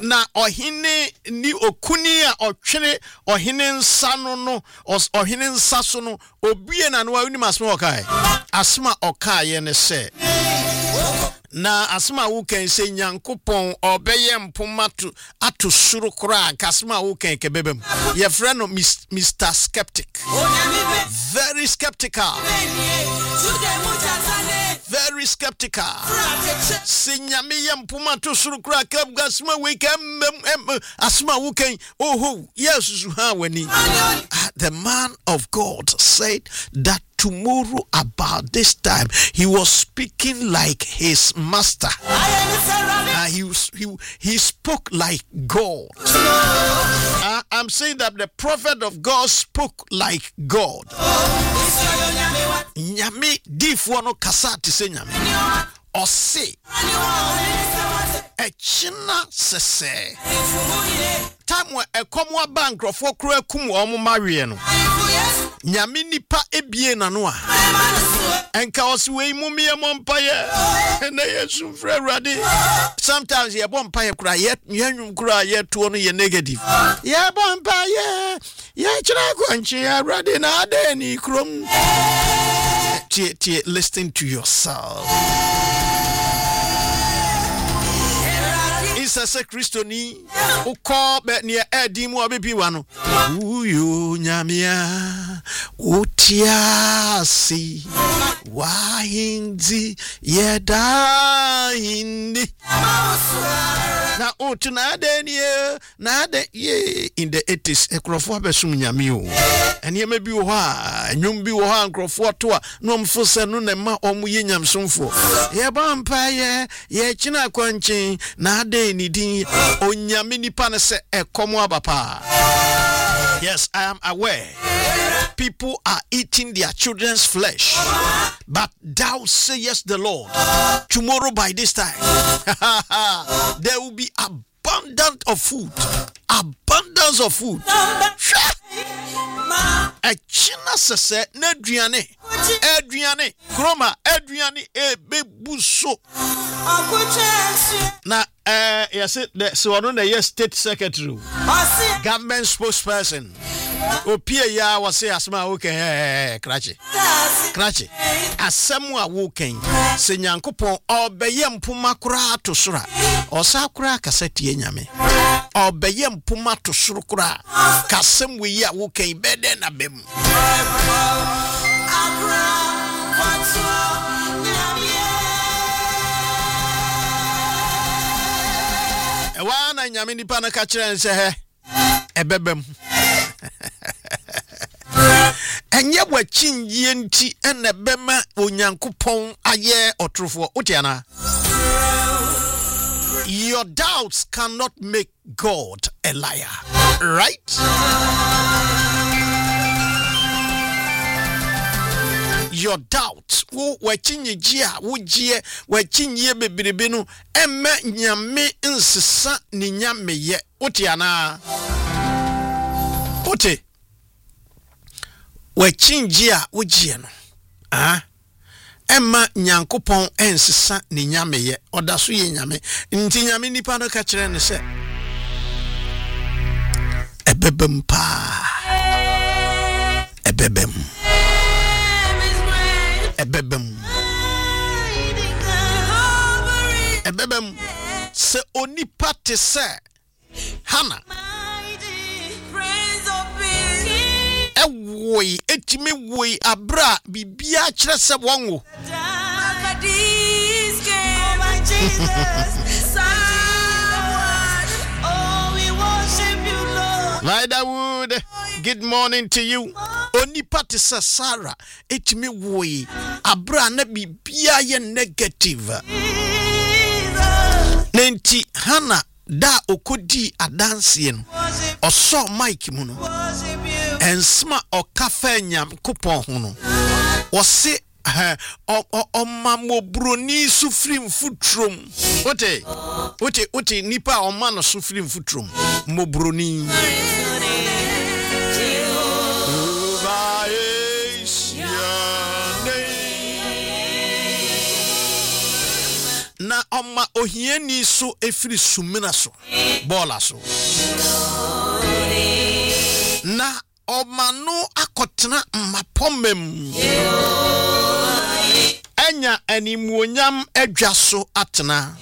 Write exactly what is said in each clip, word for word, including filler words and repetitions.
na ohine ni okuni a otwene ohine nsa no no ohine nsa so no obie na no wani masma okai asma okai ne se na asma wo kan se Nyankopon obeye mpomatu ato suru kra kasma wo kan kebebem ye frɛ no Mister Skeptic, very skeptical, very skeptical. Sinyame ye mpomatu suru kra kasma we kan asma wo kan oh yes ha wani. The man of God said that tomorrow about this time he was speaking like his master. Uh, he, was, he he spoke like God. Uh, I'm saying that the prophet of God spoke like God. Nyame difo no kasa te se nyame. Ose echina sese tamwe ekomwa bankrofo kro akum omo mawie no nyame nipa ebie na no a enka oswe mumie mompaye na yesu frɛ Awurade. Sometimes ye bompaye kura ye nyanwum kura ye to no ye negative ye bompaye ye kira kwanchi Awurade na ade ni krom. Tie tie listen to yourself. Sese Kristoni uko be ne edi mu obebi wa no uyo nyamia utiasi wahinzi yeda hindi na utuna de nie na de ye in the eighties ekrofo abesum nyame o ene ma bi wo ha nwum bi wo ha nkrofo to a no mfo se no na ma omu ye nyamsomfo ye bampa ye ye kina kwanchin na de nidin onyame nipa ne se ekomo abapa. Yes, I am aware people are eating their children's flesh, but thou sayest the Lord, tomorrow by this time there will be abundance of food, abundance of food. Echina sese na aduane aduane kroma aduane ebebuso na eh yes the so no na yes state secretary government spokesperson opie ya wase asma wo kan krache krache asem a wo kan se Nyankopon obeye mpoma kura to sura osa kura kasatie nyame obeye mpoma to suru kura kasem we ya wo kan bede na bem wana nyame nipa na ka kire nse he ebebem enye bwachinye nti ene bema Onyankopon aye otrofo utiana. Your doubts cannot make God a liar, right? Your doubts wo wachinye jia wo jie wachinye bebrebe no emme nyame nsesa ni nyame ye utiana uti wachinje a wo jie no ah emma Nyankopon ensesa ni nyame ye odaso ye nyame nti nyame nipa no ka kire ne se ebebem pa ebebem ebebem ebebem se onipa te se Hana ewoi etime woi abra bibia kire se wonwo Vidawood, good morning to you. Oni pati sa Sarah etime woi abra na bibia ye negative nenti Hana da okodi adanse no oso mic mu no ensma okafa Nyankopon ho no wose o o mamobroni sufrim futrom ote ote ote nipa o ma no sufrim futrom mobroni na oma ohiani so efiri sumina so bola so na oma no akotena mapomem enya animuonyam adwa so atena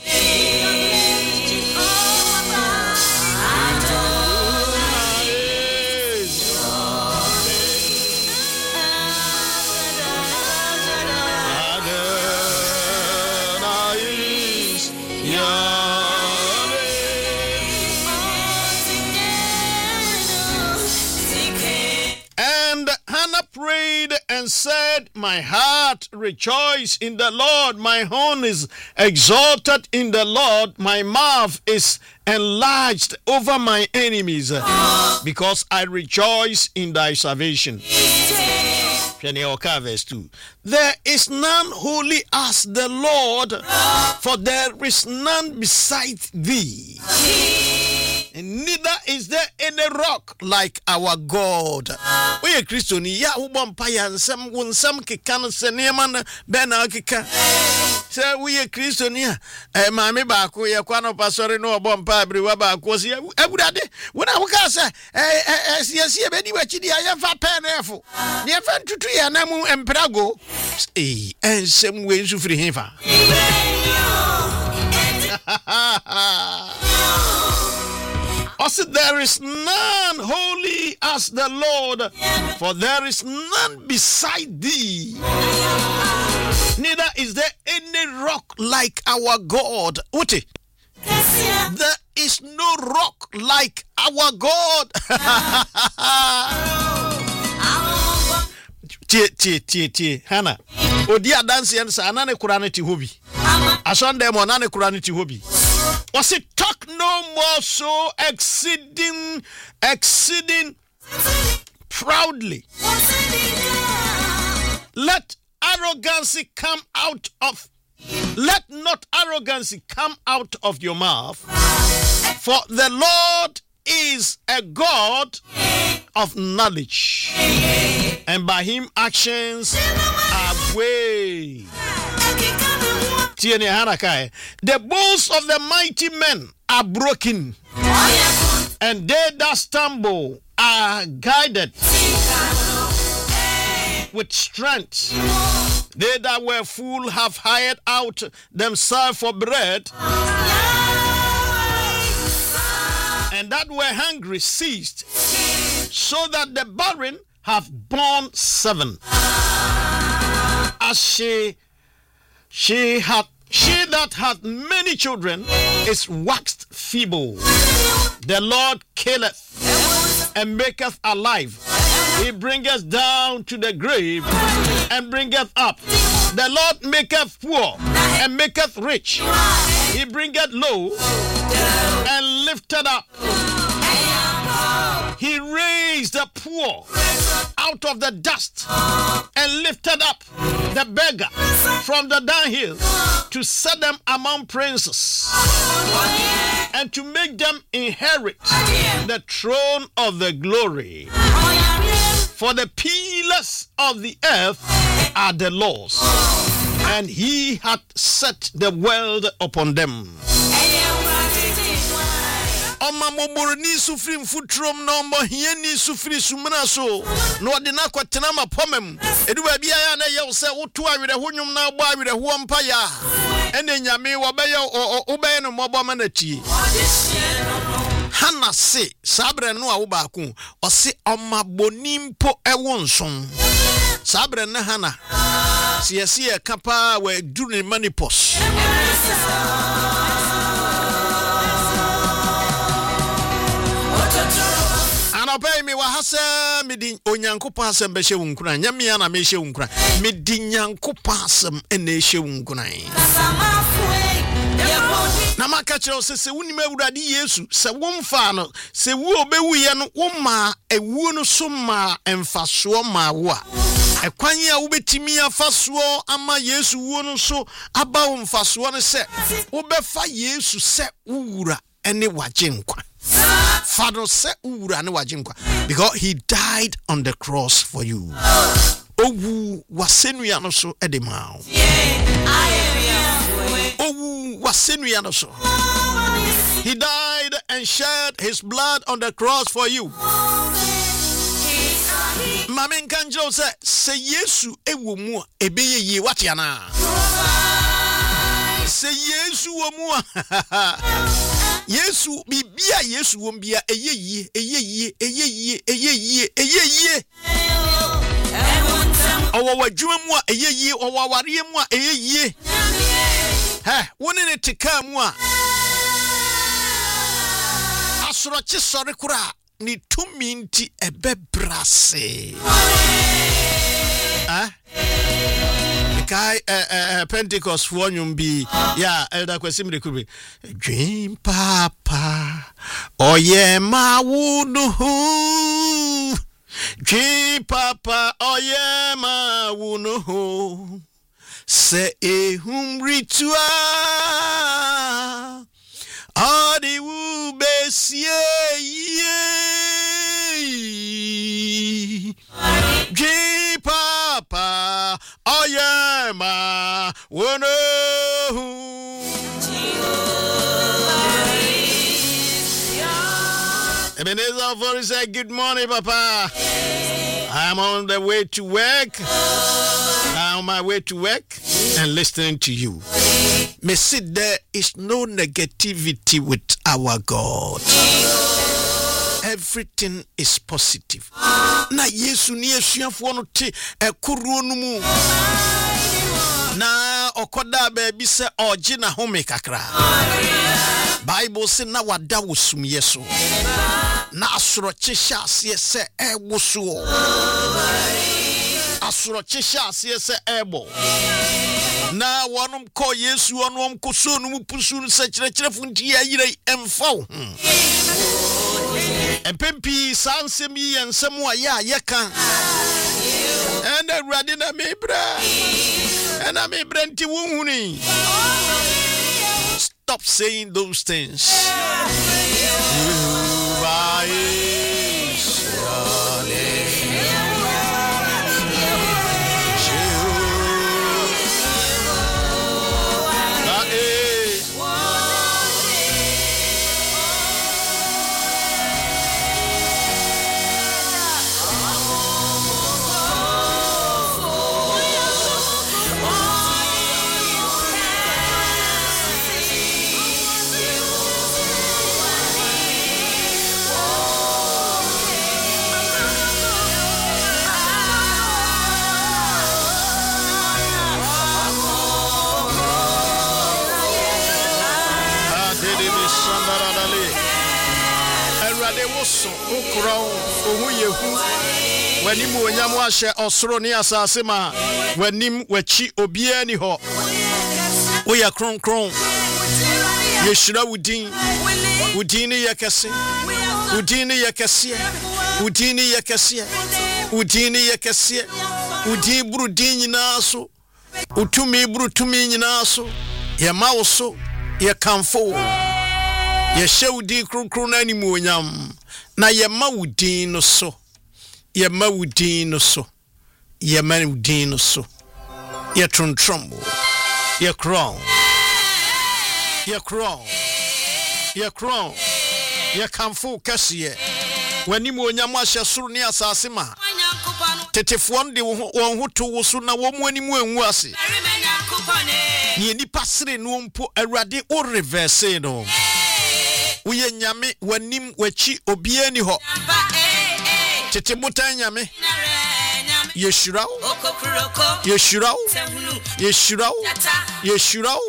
prayed and said, my heart rejoice in the Lord, my horn is exalted in the Lord, my mouth is enlarged over my enemies, because I rejoice in thy salvation. Verse two. There is none holy as the Lord, for there is none beside thee. And neither is there any rock like our God. We are Christian. Ya ubon paya nsam wunsam kekano seneman bena keka. So we are Christian. Ya mami baako ya kwano pasore no ubon pa briwa baako si ebudade. Wona wukasa eh eh siasi ebedi wachidi aya fa penefo. Ni fa ntutu ya namu emprago. Eh ensem we nsufiri hefa. Also, there is none holy as the Lord, for there is none beside thee. Neither is there any rock like our God. Uti. There is no rock like our God. Tie, tie, tie, tie. Hana. Odia dance and sa anane kurane ti hobi. Asonde mo anane kurane ti hobi. Was it talk no more so exceeding, exceeding proudly? Let arrogancy come out of, let not arrogancy come out of your mouth, for the Lord is a God of knowledge, and by him actions are weighed. The bones of the mighty men are broken, and they that stumble are guided with strength. They that were full have hired out themselves for bread, and that were hungry ceased, so that the barren have borne seven. As she She had she that hath many children is waxed feeble. The Lord killeth and maketh alive. He bringeth down to the grave and bringeth up. The Lord maketh poor and maketh rich. He bringeth low and lifted up. He raised the poor out of the dust and lifted up the beggar from the dunghill to set them among princes and to make them inherit the throne of the glory. For the pillars of the earth are the Lord's, and he hath set the world upon them. Oma moborni sufri mfutrom no mo hiani sufri sumna so no de na kwatena mapomem edu ba bia ya na ye se woto awere honwum na agbo awere ho mpa ya ene nyame wo be ye obey no mobo ma na tie Hana se sabre no a wo ba ko o se oma bonimpo ewo nson sabre na Hana se yesi e kapa wa du ne manipos Pay me wahasa midi onyankopa asem be hye wunkuna nyame ana me hye wunkuna midi nyankopa asem ene hye wunkuna na maka kire se se wuni mawurade Yesu se womfa no se wu obewuye no woma ewuo no so ma emfaso ma wo a ekwan ya wobetimi afaso ama Yesu wuo no so aba womfaso no se wobefa Yesu se wuwura ene wagenkwa Father said because he died on the cross for you. Owu wasenu ya no so edema. Owu wasenua no so. He died and shed his blood on the cross for you. Mame kanjo se se Yesu ewo mu a ebeye ye watiana. Se Yesu wo mu a Yesu bibia Yesu wo bia eyeye eyeye eyeye eyeye eyeye. Owo wadwuma mu a eyeye, owo aware mu a eyeye. Ha, woni ne tika mu a asoro chi sori kura ni tumi nti ebebrase. Ah? Kai uh, uh, Pentecost for nyumbi ya elder Kwesim Rekubi dream papa oye mawunu dream papa oye mawunu se ehum ritua adi wu besie G Papa Oyema Wono Ebenezer for said good morning Papa. I'm on the way to work. I'm on my way to work and listening to you. Me see there is no negativity with our God. Everything is positive. Na Yesu ni esuafo no te ekuru no mu. Na okoda ba bi se oje na home kakra. Bible say na wada wosum yeso. Na asoro chehya ase se ewoso. Asoro chehya ase se ebo. Na wanum ko Yesu wanum ko so no mu pusu no se kyerɛkyerɛfo nti ayire emfaw. Empempi sansemi ensemu aya yeka. And awurade na mebra. And na mebra nti wonhuni. Stop saying those things. Ukro ohu yehu wanim onyam ahye osoro ne asase ma wanim wachi obia ni ho oya kronkron yeshira wudin wudin ne yakese wudin ne yakese wudin ne yakese wudin ne yakese wudin buru din nyina so utumi buru tumi nyina so ye mawo so ye kamfo ye shewdi kronkron animu onyam na ye mawudin no so ye mawudin no so ye mawudin no so ye trontrombo ye crown ye crown ye crown ye kamfo kasiye wani mo onyam ahye soro ne asase ma tetefo nde won hoto wo so na wo mo animu enwu ase ye nipa sere no mpo awurade o reverse no uye nyame wanim wachi obia ni ho tete mutan nyame yeshurao yeshurao yeshurao yeshurao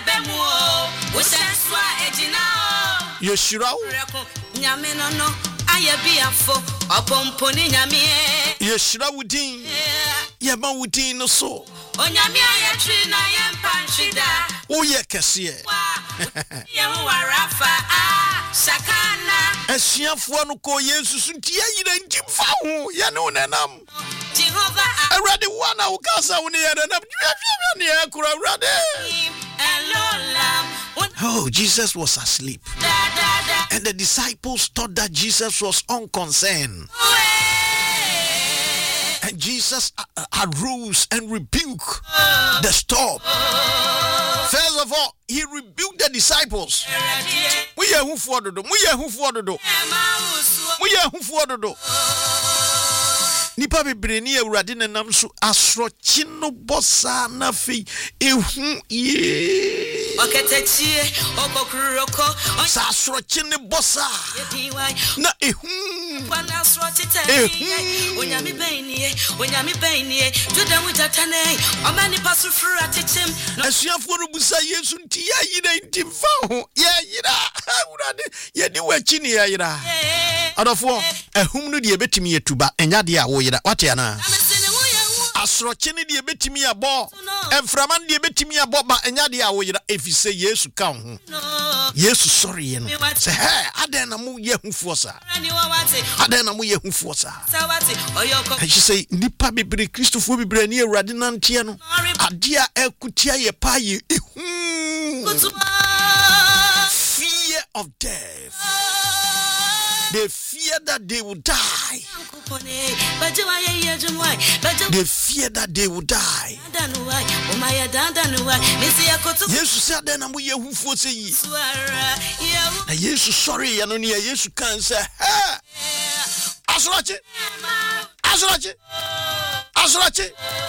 yeshurao nyame no no ayabiafo opomponi nyame yeshurao din yema wudin no so onyame ayatri na yempanchida uye kesiye yewarafa ah sakana asiafo no ko Yesu sunti ayira ntimfa ho ya ne onenam Jehova awrade wana ukasa woni ya nanam ne akura awrade. Oh, Jesus was asleep. And the disciples thought that Jesus was unconcerned. And Jesus arose and rebuked the storm. First of all, he rebuked the disciples. We are who for the do. We are who for the do. We are who for the do. Nipa bebre ni awurade nenam so asrochi no bossa na fi ehu ye oketechie okokuroko sa asrochi ne bossa na ehu wana asrochi te onyami benie onyami benie juda mutatane omani pasufuru atechem asuafo no busa Yesu nti ya yira nti fa ho ya yira awurade ye di wachi ni ya yira adofo ehum no de betimi yetuba enya de a wo yira wate ana asroche ne de betimi abo emframan de betimi abo ba enya de a wo yira efise Yesu ka ho Yesu sorry ye no say hey aden na mu ye hufuo sa aden na mu ye hufuo sa he say nipa bebre Christopher bebre ni awurade nantie no ade a ekutia ye pa ye fear of death. They fear that they will die. They fear that they will die. Jesus said, then I'm here who for say, Jesus, sorry, and only Jesus can say, hey, Asrache, Asrache, Asrache,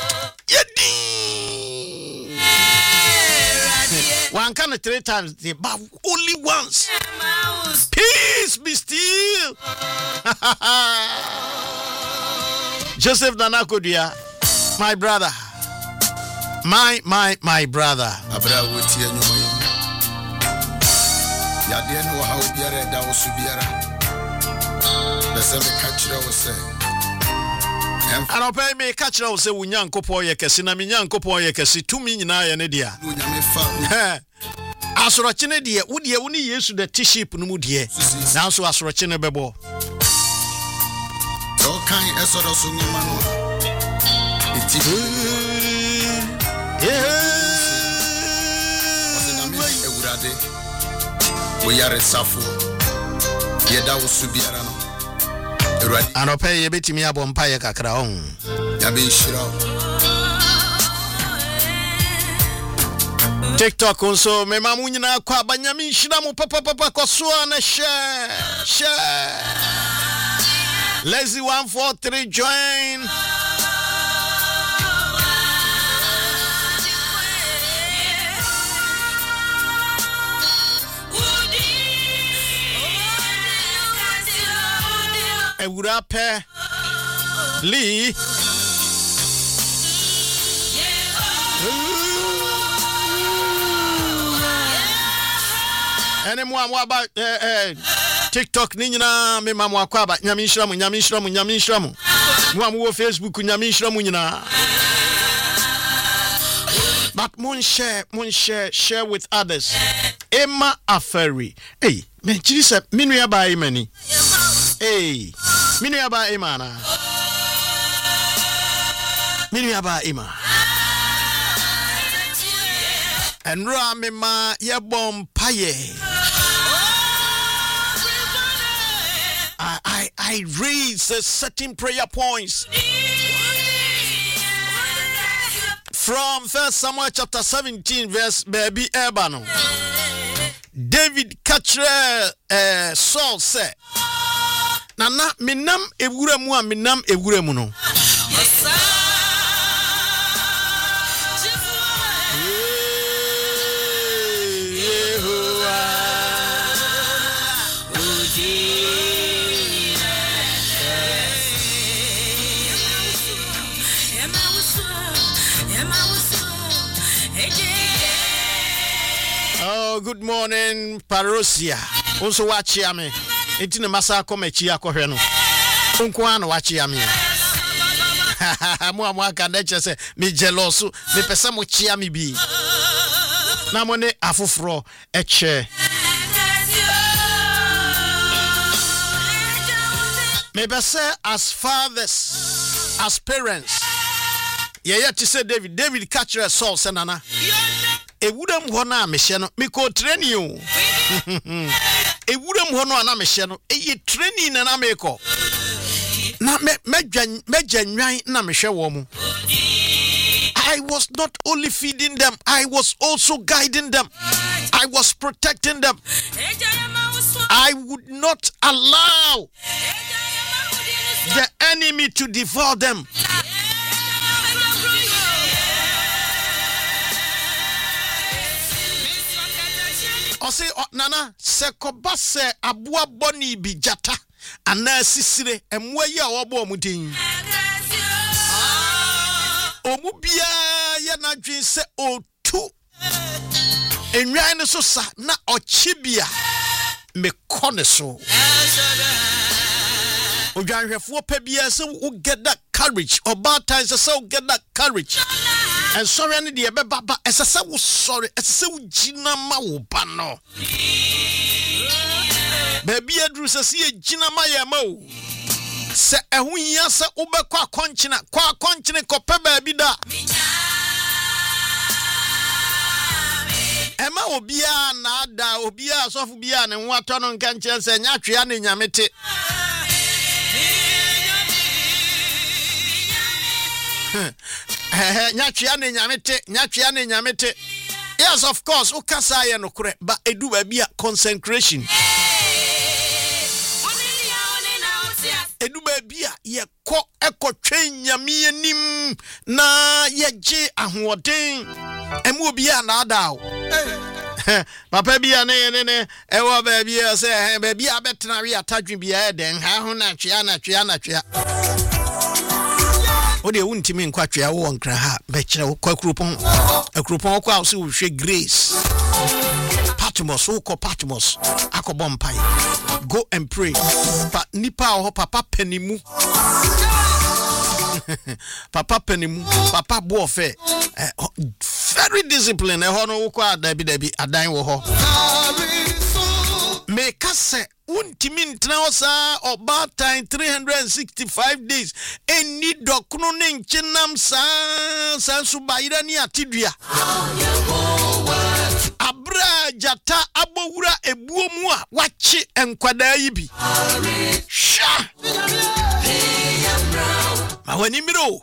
Yedi. One can three times, the but only once. Peace be still. Joseph Nanakodia, my brother. My, my, my brother. Abra wotie nyoma yi. Ya de no ha obiara da wo so biara. Bese me ka kire wo se. Ana pay me ka kire wo se wo nyankopon ye kese na me nyankopon ye kese tumi nyina ye ne dia. No nyame fa. Asoroche ne de wo de wo ni Yesu the t-ship no mu de. Na so asoroche ne bebo. To kan esoro so nyoma no. Iti. We are safo yeda wo subiara no eradi anope ye betimi abompa ye kakra on ya be shira TikTok also me mamu nyina kwa banyami shira mu papa papa koso na share share Lazy one four three join Ewurape Lee Ene mwa mwa ba eh, eh, TikTok ni nyina me mamu akwaba nyame nhiramu nyame nhiramu nyame nhiramu mwa mu Facebook nyame nhiramu nyina but mun share mun share share with others Emma Aferi hey me chiri se minu ya ba imani hey minu ya ba imana minu ya ba ima enra me ma ye bom paye I I I raise a certain prayer points from First Samuel chapter seventeen verse baby Ebano. David Kachre uh, Saul said Nana minam ewura mu a minam ewura mu no Oh, good morning, Parosia. Also watch me. It's in the massa come chia coheno. Unquan watch me. Mua can nature say me jealous, me pesamo chia me be. Namone afufro eche. Maybe say as fathers, as parents. Yeah, yeah, to say David, David catch a soul, senana. E wudam ho na mehye no me ko training o e wudam ho no na mehye no e ye training na na me ko na me medwan medwanwan na mehye wo mu I I was not only feeding them, I was also guiding them. I was protecting them. I would not allow the enemy to devour them. Ose nana sekoba se abua boni bi jata ana sisire emwa yi a wobo omudin omu bia ya na dwen se otu enwan ne so sa na ochibia me kone so odwanhwefo pa bia se wo get that courage oba time se se wo get that courage. And sorry, any dear baba, as I said, was sorry, as I said, Gina Mao, baby, I drew to see a Gina Maya Mo. Say, a win, yes, Uber qua continent, qua continent, copper baby da. Emma Obia, Nada, Obia, Sophia, and what on conscience and Yatrian in Yamete. Nyachiane nyamete nyachiane nyamete. Yes, of course, ukasaya no kure, but edu babia consecration. Edu babia ye ko eko twen nyame anim na ye gye ahoden. Emu obia na adaw. Papa bia ne ne ne ewo babia se babia betena wi atadwen bia e den ha ho na twia na twia na twia. Ode wuntimi nkwatwe awo nkra ha bekire wo kwakrupon akrupon kwa wo se wo hwe Grace Patmos wo ko Patmos akobọ mpai go and pray pa nipa ho papa panimu papa panimu papa bofe very disciplined e ho no wo kwa dabi dabi adan wo ho me kase untimi ntena osa oba time three hundred sixty-five days eni dokunu ne nchenam sa sansu bayira ni atidua abra jata abowura ebuomu a wachi enkwada yi bi sha mawani miro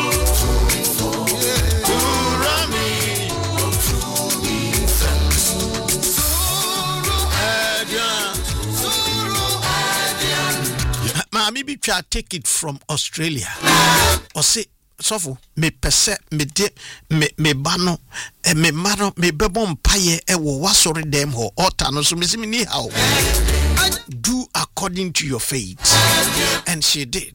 Mami bi try take it from Australia. Or say sofo me pese me de me me bano e me maro me bebo mpaye e wo wasori dem ho altar no so me simi ni how. Do according to your faith. And she did.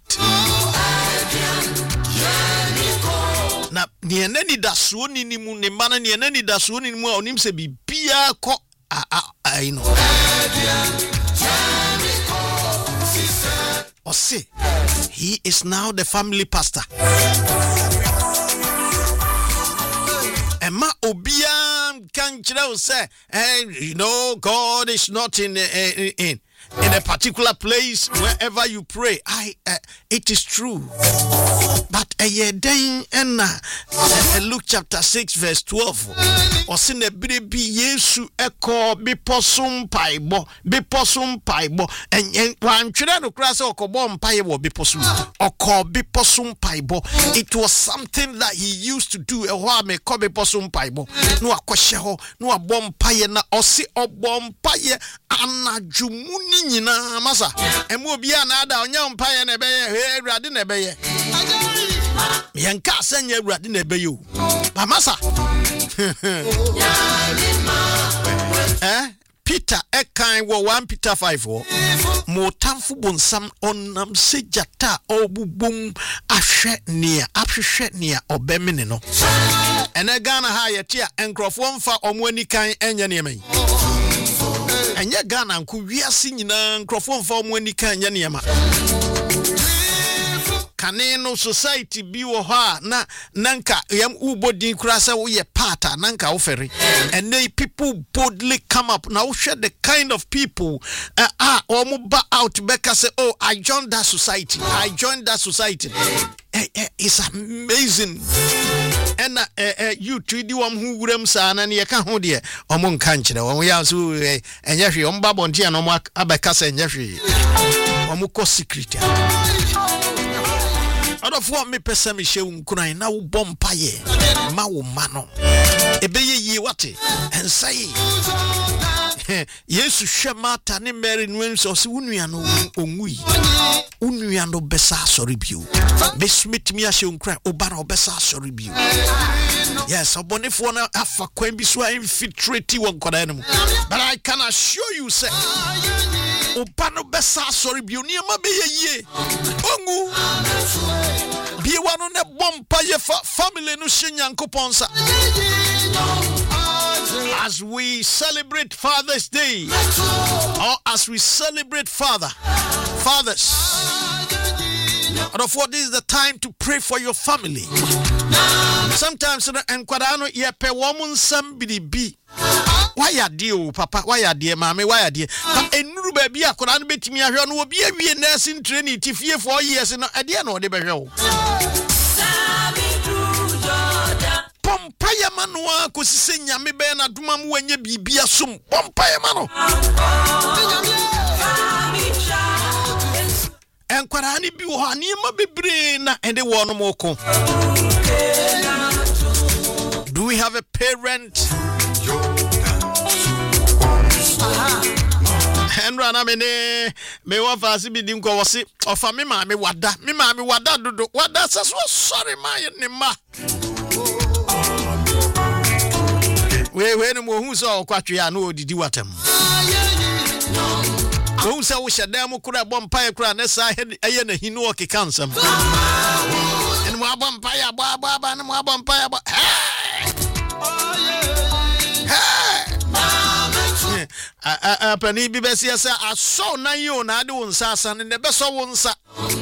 Na ni enani dasuo ni ni mu ne mana ni enani dasuo ni mu a onim se bibia ko a a you know. Or say, he is now the family pastor. Emma Obiam can't say, and you know, God is not in in in, in a particular place wherever you pray. I uh, it is true. But a year day and Luke chapter six verse twelve. Or sin a baby Yesu echo be possum paibo, be possum paibo, and one children of grass or cobom paibo be possum or call be possum paibo. It was something that he used to do a while me call be possum paibo. No a kwasheho, no a bomb paye na or see or bomb paye anna jumuni na masa. And will be another on young paye and a bay, radin a bay. Yanka send you radin a bayu. Masa. Eh? Peter ekan wo one Peter five wo mo tamfu bonsam onam sejata obubum ahwe nia ahwehwe nia obemene no ene Ghana ha yetia enkrofo mfa omo anikan enye ne mai enye Ghana nko wiase nyina enkrofo mfa omo anikan enye ne ma kaneno society bi wo ha na nanka yam ubodin kurasa wo ye parta nanka wo feri and they people boldly come up now share the kind of people uh, ah omo ba out beka say oh I joined that society I joined that society eh, eh, it's amazing and uh, uh, you treat you am who wurem sa na ne ka ho de omo nka nkire wo ya so enye hwe omo ba bontia no mo abeka say enye hwe omo ko secret. Adofo me pese me hye unkuran na wo bompaye ma wo ma no ebeye yi wate ensai Yesu hwe Martha ne Mary no enso se wunua no ongui unua no besa sorry bio be smith me ahye unkuran oba na obesa sorry bio yes obonefo na afa kwan bi so infiltrate won kodan no but I can assure you say oba no besa sorry bio ni ma be ye ongu biwa no ne bompa ye family no hyenyankopon sa. As we celebrate Father's Day, or as we celebrate Father, fathers, therefore this is the time to pray for your family. Sometimes and kwadano ye pe womun somebody be. Why are dear papa? Why are dear mammy? Why are dear? Enuru baby akoda no betimi ahwe no obi awie nursing training tifie four years no ade na ode behwe. Pompaya manua kosise nyame be na duma mu wanye bibia som pompaya mano enkwara ni bi wo ani ma bebre na ende wo no moko. Do we have a parent? Henra na me ne me wa fasi bi dim ko wosi ofa me ma me wada me ma me wada dodo wada so sorry ma ne ma. We we no mo hu so kwatwe ya no odidi watam. Wo se wo hyedam kura bompa kura na sa eye na hinu o kekansam. En mo bompa ya ba ba ba na mo bompa ya ba. A pani bi be se sa aso na yo na ade won sa sa ne be so won sa.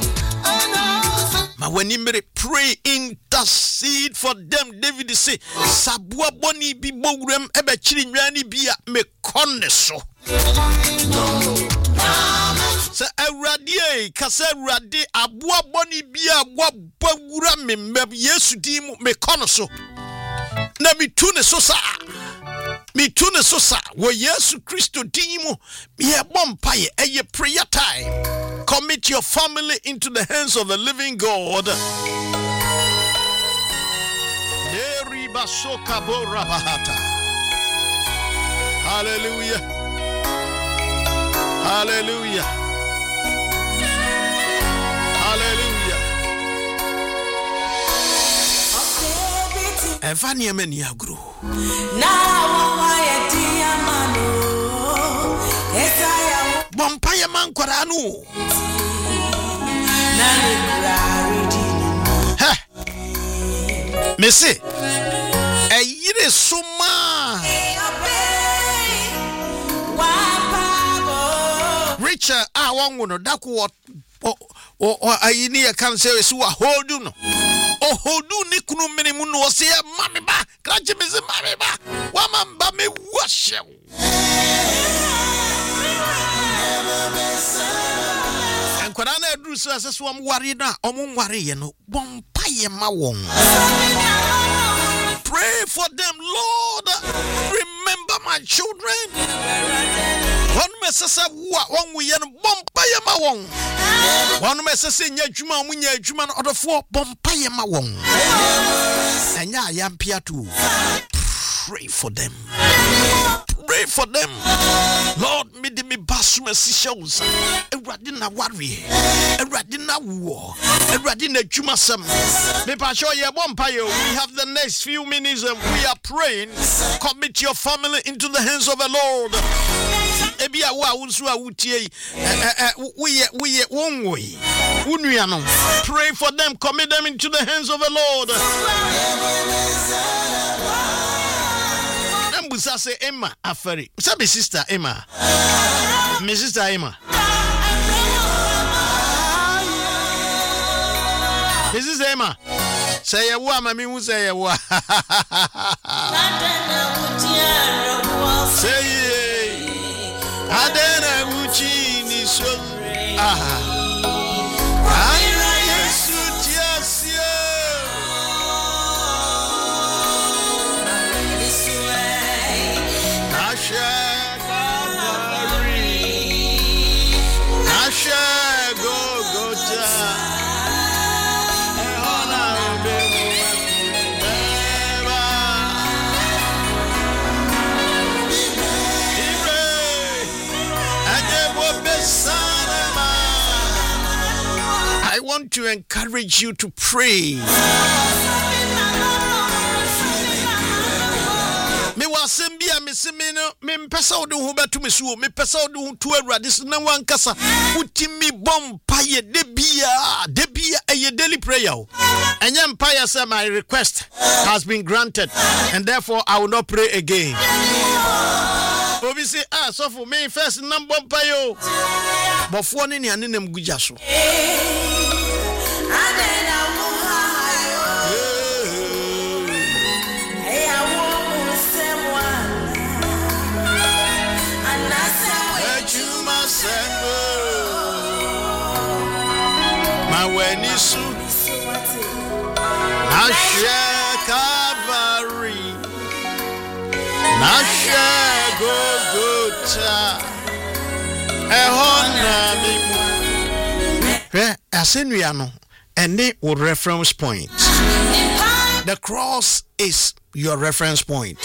Ma when you pray, intercede for them. David say, Sabua boni bi bogrem ebe chiri nwani bia me konne so. Sa awrade kasa awrade abua boni bia abua bogura me meb Yesu dimu me konne so. Na mi tune so sa. Mi tune so sa wo Yesu Kristo dimu me bompaye eye prayer time. Commit your family into the hands of the living God. Hallelujah. Hallelujah. Hallelujah. And Fanny Meni Agro. Bompaya man kwaranu. Ha. Messi. E yire suma. Richard ah wangu no daku o o ayini ya kan se su wa holdu no. O holdu ni kunu meni munu o se mami ba. Kraje me se mami ba. Wa mamba me washe. Kwarana edru so aseso am ware na omum ware ye no bompaye ma won. Pray for them, Lord. Remember my children. One mesese wa won we ye no bompaye ma won. One mesese nya adwuma omu nya adwuma no odofo bompaye ma won. Anya ayampia tu. Pray for them. Pray for them. Lord, me de me basuma sishows. Erade na worry. Erade na war. Erade na jumasam. Me pa show ye bompaye. We have the next few minutes and we are praying. Commit your family into the hands of the Lord. Ebia wa unsu a wutie. We we won way. Unuano. Pray for them. Commit them into the hands of the Lord. Busa say Emma Afari. What's my sister Emma? My sister Emma. This is Emma. Say ya wa mami mu say ya wa. Say adena uchi ni so. Ah. want to encourage you to pray. Me wasembia me semino me mpesa odu hu betu me suo me pesa odu hu tu awurade so na wankasa utimi bompa ye debia debia a daily prayer. And then Empire said my request has been granted and therefore I will not pray again. Obi say ah so for me first number payo but for ni ane nam guja so my wenisu Nasha Calvary Nasha Golgotha Ehona mimu Eh asenuano ene wo reference point. The cross is your reference point.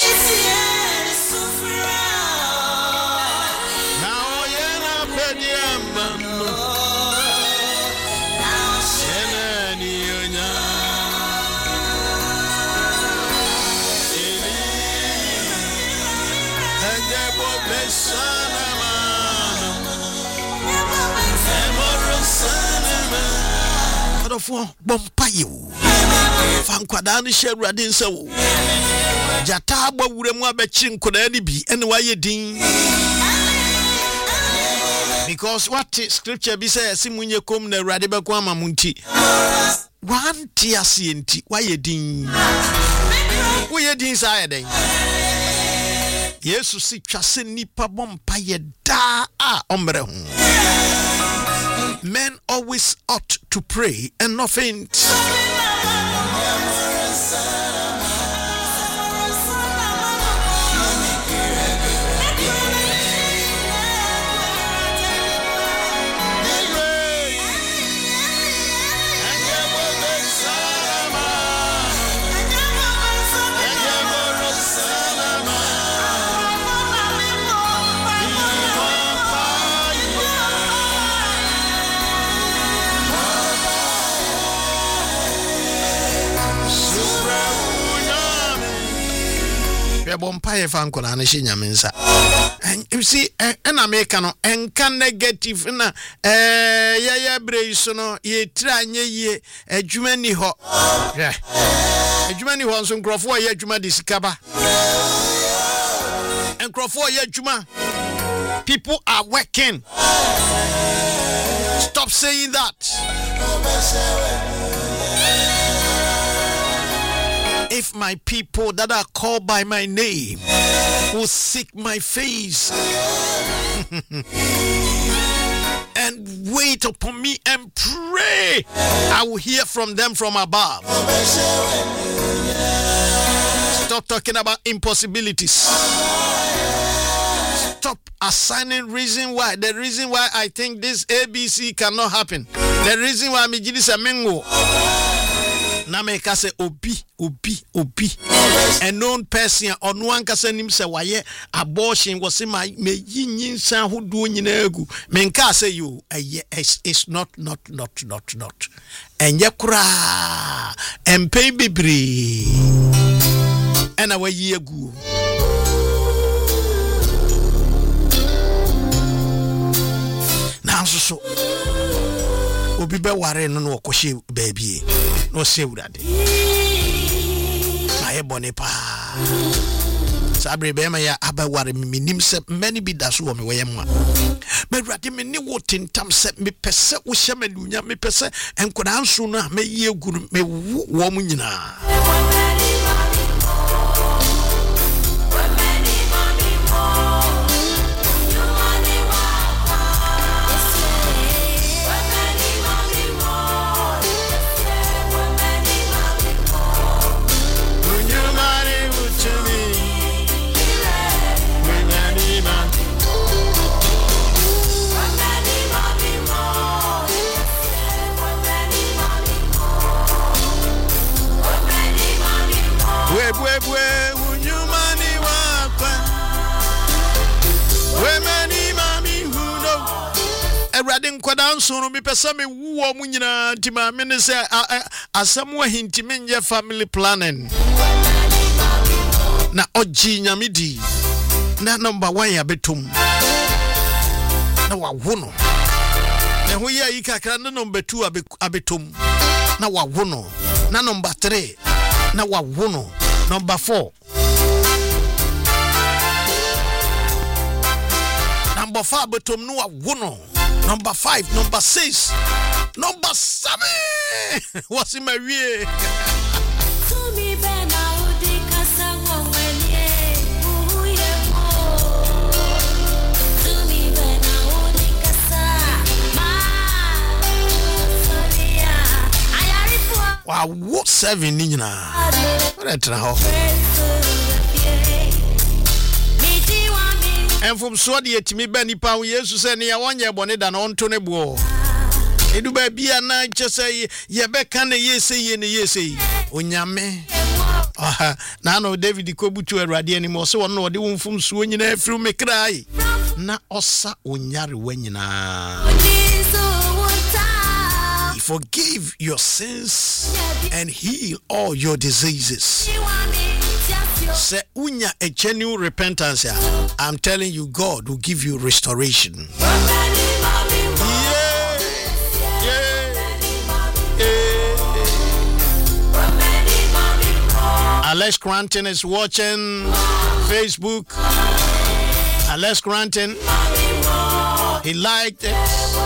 For bompayo fankwada ne hyeruade nsawo jata agba wuremu abechi nkoda ni bi ene waye din because what scripture be say simunye kom na awurade beko amamunti wan ti asienti waye din waye din sa eden Yesu si twase nipa bompaye da a omre ho. Men always ought to pray and not faint. Bompaye fankola na hye nyamensa. And you see en America no enka negative na eh ya ya bre so no ye tra anye ye adwuma ni ho. Yeah. Adwuma ni ho nso nkrofo ye adwuma de sikaba. Nkrofo ye adwuma. People are working. Stop saying that. If my people that are called by my name will seek my face and wait upon me and pray, I will hear from them from above. Stop talking about impossibilities. Stop assigning reason why. The reason why I think this A B C cannot happen. The reason why me jidi semengo. Na me ka se obi obi obi a known person on one kasa nim se waye abortion was my me yin san hodo nyina agu me ka say you it's not not not not not enye kura empen bibiri ena wayi agu na so so obi be ware no no okoshe baby no se urade aye bone pa sabre be ma ya abaware minim se many be daso wo me we yemwa me urade me ni wo tintam se me pese wo hye manunya me pese enkoda anso no me ye guru me wo mu nyina Awurade nkwada nsoro mi pese me wu o mu nyina ntima me ne se asem wa hinti menye family planning na oji nyamidi na number one ya betum na wa wono na ho ya yi kakra na number two abetum na wa wono na number three na wa wono number four number four betum no wa wono number five number six number seven what's in my way to me bena odi kasa wonwenie uye mo to me bena odi kasa ma soria ayaripo wa what seven ni nyina what tra ho enfum so de etimi ba nipa wo Yesu se ne ya wonye bone da na onto ne bo edu ba bia na chese ye be kan ne yese ye ne yese onyame aha na no David kobutu Awurade ani mo se wonno ode wonfum so nyina afiru mekrai na osa onyare wanyina. He forgive your sins and heal all your diseases. Say unya a genuine repentance. I'm telling you, God will give you restoration. Yeah. Yeah. Yeah. Alex Cranton is watching Facebook. Alex Cranton, he liked it.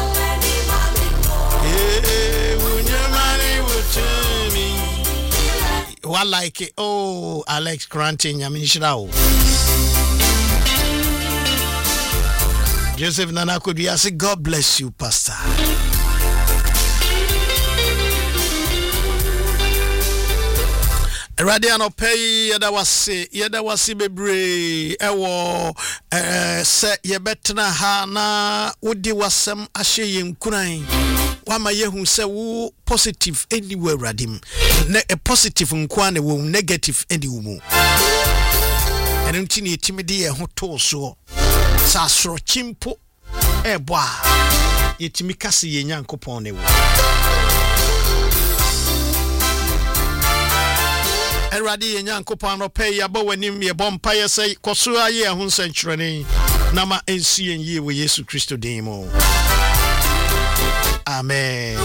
What like it? Oh, Alex Cranton, Yaminishao. Joseph Nana could be asking, God bless you, Pastor. Radiano pay yada wasi yada wasi bebre ewo eh se ye betna ha na wodi wasem ahye yenkuran wama yehu se wo positive anywhere radim ne a positive nkwa ne wo negative any wo enenti ne timide ye ho to so sa soro chimpo ebo a yetimi kase ye nyankopon ne wo Eradi ye nyankopon no pay ya bo wanim ye bompa ye say koso aye ho nsanchurene na ma ensi enye we Yesu Kristo din mo. Amen.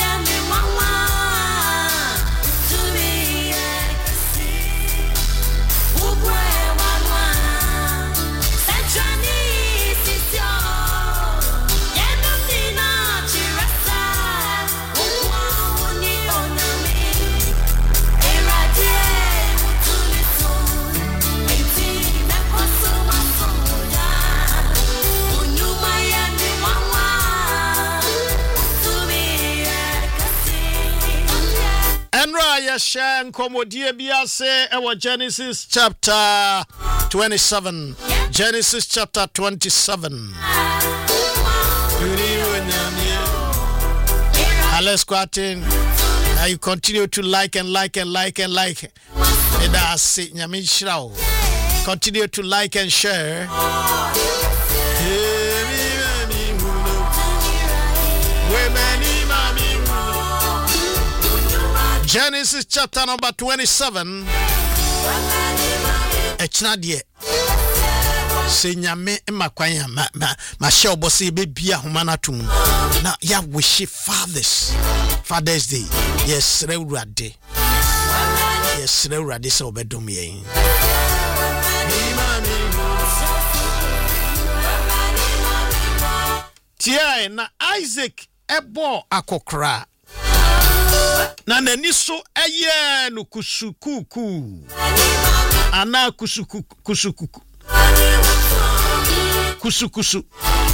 Shan Komodia Biase our Genesis chapter twenty-seven. Genesis chapter twenty-seven. Let's go out in. Now you continue to like and like and like and like. Continue to like and share. Genesis chapter number twenty-seven. Echnadie. Se nyame makwanya ma ma ma share obosi be bia homana tum. Na ya wish fathers. Father's Day. Yes, Rewrade. Yes, Rewrade se obedum yen. Tia na Isaac ebo akokra. Na nani so eye no kusukuku ana kusuku kusukuku kusukusu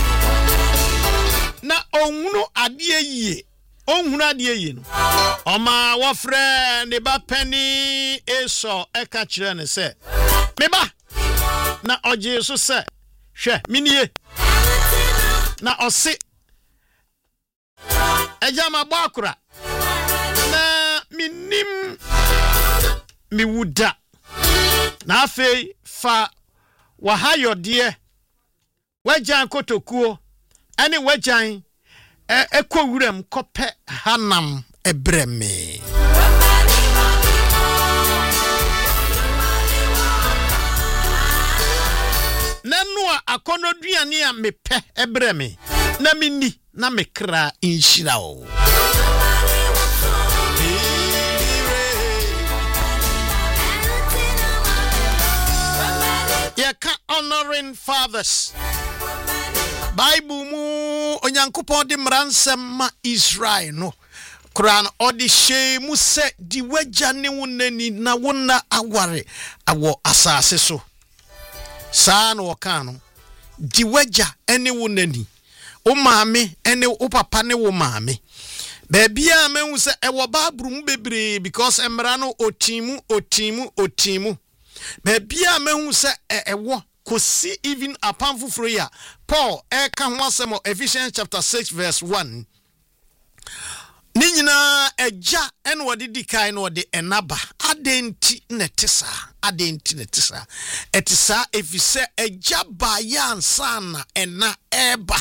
na onhunu ade yie onhunu ade yie no oma wo friend ne ba pani eso eka kire ne se me ba na oje so se hwe minie na ose eja ma ba akura na minim mi wuda na afei fa wahayodie wajan kotokuo ene wajan ekɔ wurem kɔpɛ hanam ebreme Nanua akonoduane a mepɛ ebreme na mini na mekra inhyira o Yeka honoring fathers Bible mu onyankopɔn de mransem ma Israel no Quran odi she mu se di wagya ne wonani na wona aware awo asase so saa no woka no di wagya ene wonani o maame ene o papa ne wo maame Babia mehu se ewo Bible mu bebre because emra no otimu otimu otimu Babia mehu se ewo kosi even upon fufroya Paul e kan ho asem Ephesians chapter six verse one Ni nyina eja en wode dikai no wode enaba adenti netisa adenti netisa etisa efise eja ba ya ansa na ena eba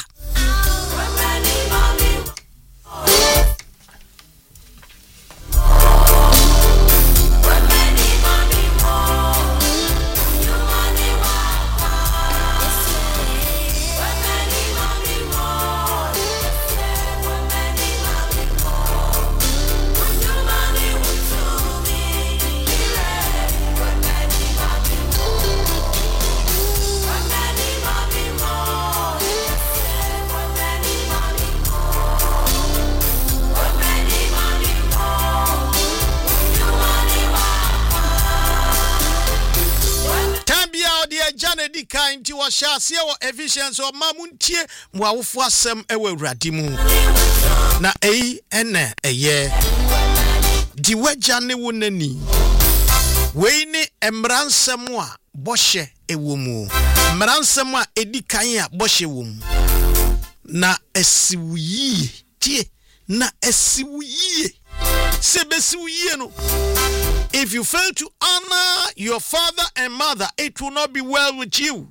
Janedi kind to a shasi or Ephesians or mamuntie mwawufu asem ewe radimu na ei ene eye diwe jane wonani weini emransem a boshe ewomu emransem a edikan a boshe womu na esiwuyi tie na esiwuyi sebesiwuyi no If you fail to honor your father and mother, it will not be well with you.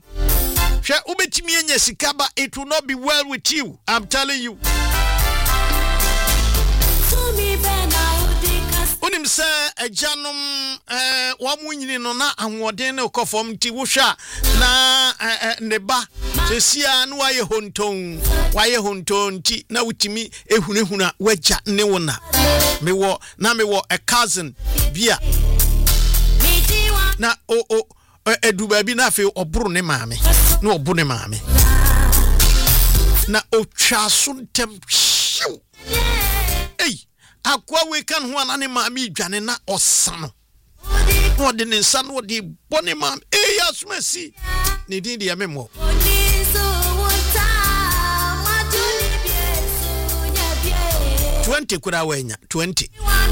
It will not be well with you. I'm telling you. Unim se ejanum eh wamunyini no na anwoden ne okofom ti wohwa na neba sesia no waye honton waye honton ti na wutimi ehunehuna wagya ne wona mewo na mewo a cousin bia na o o eduba bi na fe oburu ne maame na obu ne maame na otwa so ntem hyew ei akwa we kan ho anane maame dwane na osano no de ne nsa no de bone maame ei asumasi ne din de yamemo twenty kura wenya twenty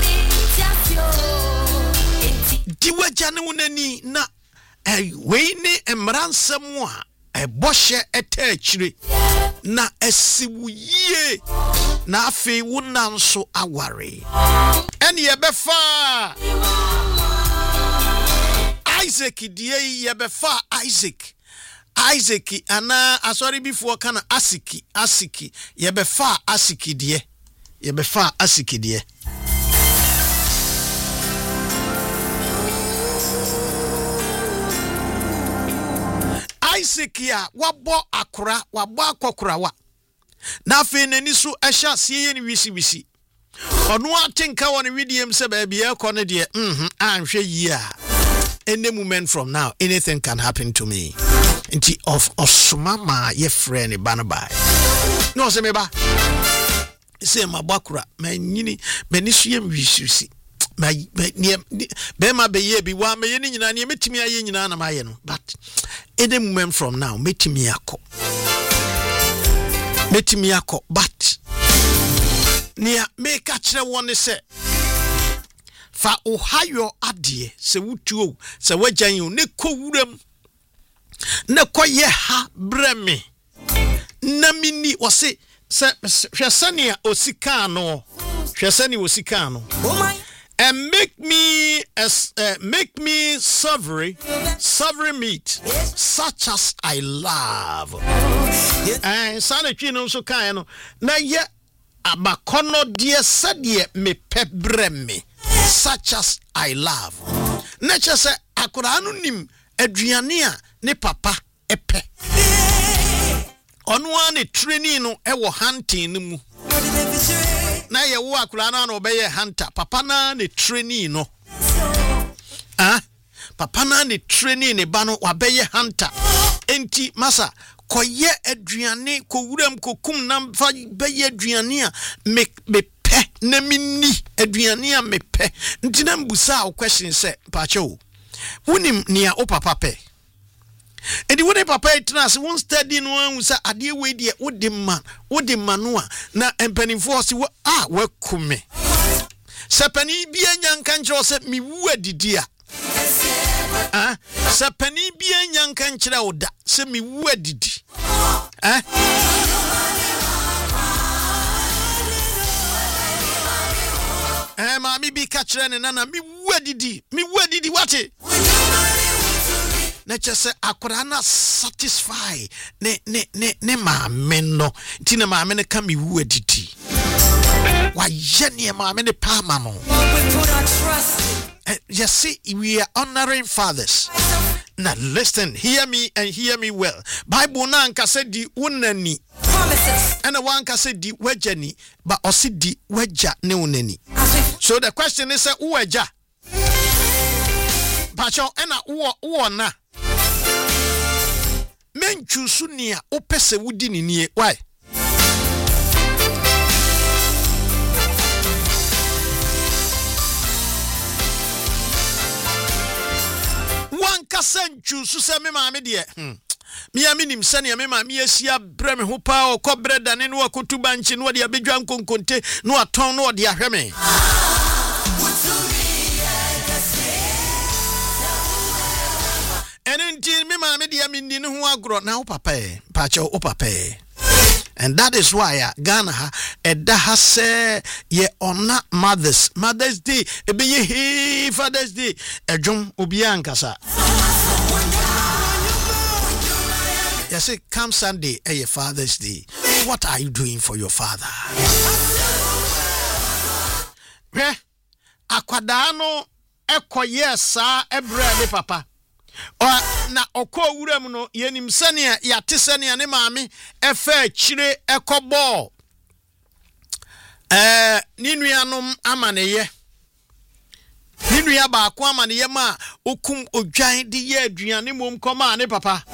diwa jane wonani na eh we ne emransem a eboshe etachire na esiwuye na afi wonanso aware ene yebefa Isaac die yebefa Isaac Isaac ana asori before kana asiki asiki yebefa asiki die yebefa asiki die Isaac ya wabo akura wabo akokura wa na afi nani so ehya sie ni wisi wisi onu atenka woni widiem se ba bia ekọ ne de mhm anhwe yi a any moment from now anything can happen to me nti of osmama ye friend banabai no se me ba se mabakura manyini manisu ye wisi ma be ma be ye bi wa me ye ni nyina ne metimi aye nyina na maye no but any moment from now metimi akọ metimi akọ but nia make a kire won se fa ohayo ade se wutuo se wajan yo ne ko wuram ne ko ye ha breme na mini wose se hwesania osika no hwesani osika no and make me as uh, make me savory savory meat such as I love and sana twino so kan no na ye abakono die sadie me pebre me such as I love. Nature say akura no nim aduane a ne papa epe. Ono ane training no e wo hunting no mu. Na ye wo akura na no obeye hunter. Papa na ne training no. Ah, papa na ne training ne ba no wabeye hunter. Enti masa koye aduane ko wuram ko kum na fa beye aduane a me me pe na minni aduane a me pe. Nti na mbusa o question say pache o. Wonim nia o papa pe. Edi wone papa etnas won study no an say ade we de wodi man wodi manu a na empanifo se wo ah wakume. Sepani bia nyanka nkyere se mi wu adidi a. Ah, sepani bia nyanka nkyere oda se mi wu adidi. Eh? Eh ma mi bi ka kyere ne nana mi wu adidi, mi wu adidi wate. Na chese akora na satisfy ne ne ne ne maame no nti na maame ne ka mi wu adidi. Wa yene maame ne pa ma no. You see, we are honoring fathers. Now listen, hear me and hear me well. Bible na nka se di unani. Promises. And one ka se di wejani, but osi di weja ne unani. So the question is, uweja. Pacho ena uwa uwa na. Men chusu niya opese wudi ni niye. Why? One kasen chusu se me maame de. Hmm. Mi aminim sane me maame asia bre me ho pa o kobre dane no akotuba nchi no de abedwa nkonkonte no aton no de ahwe me. Enenti me maame de amindi ne ho agro na o papa e pa che o papa e. And that is why uh, Ghana ha eda ha se ye ona mothers Mother's Day ebe ye he Father's Day ejum obi ankasa. You say come Sunday eh your Father's Day. What are you doing for your father? Eh akwada no ekoye sa ebre ne papa. O na okọ wuram no yenim sane ya tesane ne maame efa chire ekobo eh ninuanom amaneye ninua ba ko amaneye ma okum odwan de ye aduane mom koma ne papa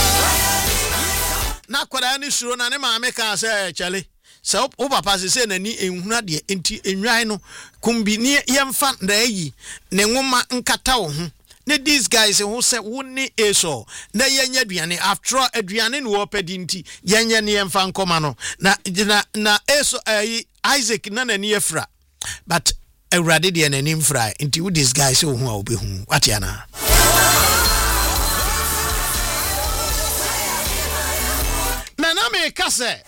na kwara ni suro na ne maame ka se chale se o papa se se nani enhuna de enti enwan no kumbi ni yemfa ndayi ne nwoma nkata wo ho. Ne these guys who say woni eso na yenya aduane after aduane no opedi nti yenya ne yemfa nkoma no na na na eso uh, Isaac na na ni efra but awrade de na ni mfra nti who these guys who a obehu watiana na na me kase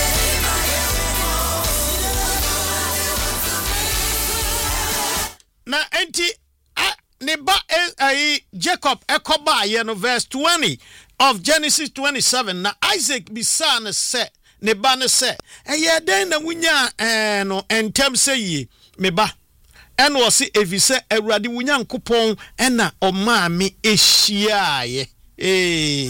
na enti Neba eh, Jacob ekoba ye no verse twenty of Genesis twenty-seven na Isaac bisa na se neba na se eye den na wunya eh no entem se yi meba eno o se evise awurade wunya nkopon ena o maame ehia ye eh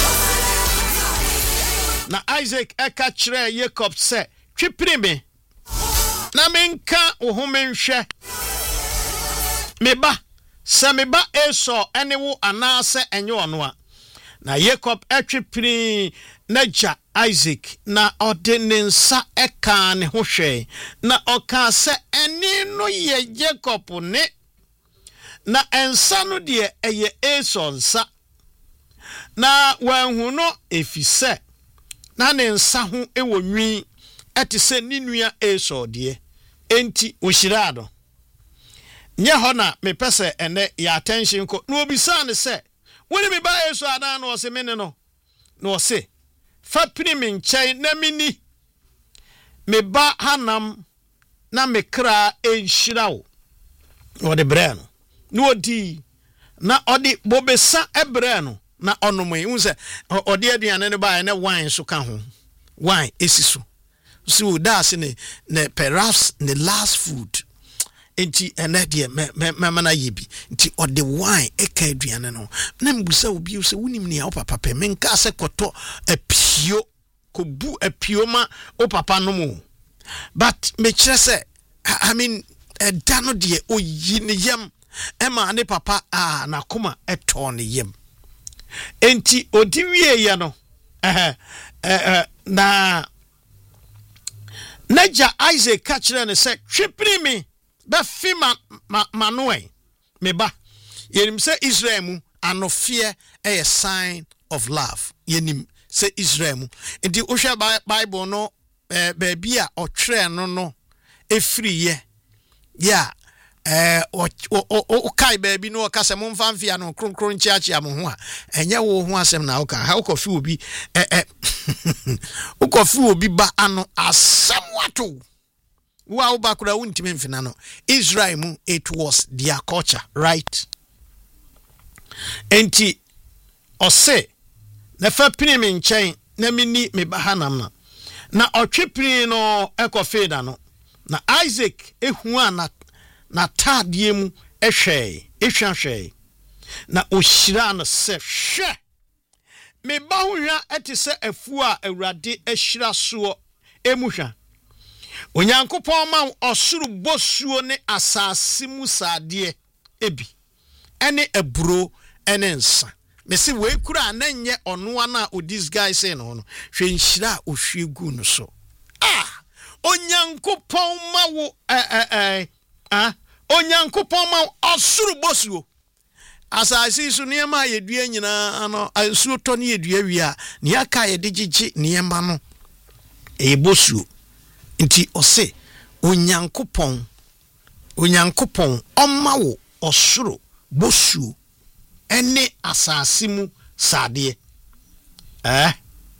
na Isaac eka kire Jacob se twipiri me na menka wo ho menhwe meba Sameba eso enewo anase enye ono a na Jacob etwepiri na ja Isaac na ordinansa eka ne ho hwe na oka se eni no ye Jacob ne na ensa no de eye eso nsa na wanhu no efise na ne nsa ho ewo nwi etise ninua eso de enti ohyirado nye hona me pese ene ya attention ko no obisa ne se woni me ba Yesu adan no se me ne no no se fa pini me nchen na mini me ba hanam na me kra enhira wo wo de bre no no odi na odi bobesa ebre no na onomwe hu se odi aduane ne ba ne wine so ka ho wine esiso so that's ne ne perhaps the last food enti ene de me me mana yebi enti or the wine eka aduane no na mbusa obi se wonim ne ya papa pe menka se koto apio kobu apio ma o papa no mu but me kire se I mean da no de oyi ne yam ema ne papa ah na koma eto ne yam enti odi wie ye no eh eh na Naja Isaac catcher ne say tripri me be fima manoe me ba yenim say Israel mu anofie a sign of love yenim say Israel mu enti ohwe Bible no eh ba bia otwere no no efiri ye ya eh o kai ba bi no ka se momfa mfia no kronkron chiachi am ho a enye wo ho asem na oka ha okofi obi eh eh okofi obi ba ano asem wato wa oba kura wuntime mfina no Israel mu it was their culture right enti ose na fa pini me nchen na mini me bahanam na na otwepini no ekofi da no na Isaac ehu ana na tadie mu ehwe ehwahwe na ohyira no se hwe me ba hohwa ete se afu a awurade ahyira so emuhwa onyankopon ma osuru bosuo ne asase mu sade ebi ene aburo ene nsa me se we kura ananye ono ana o this guy say no no hwe nhyira ohwegu no so ah onyankopon ma wo eh eh eh ah onyankopon ma osuru bosuo asase su niema yedua nyina ano ansuo to ne yedua wi a ne aka ye digigi niema no e bosuo nti ose onyankopon onyankopon omma wo osuru bosuo ene asase mu sade eh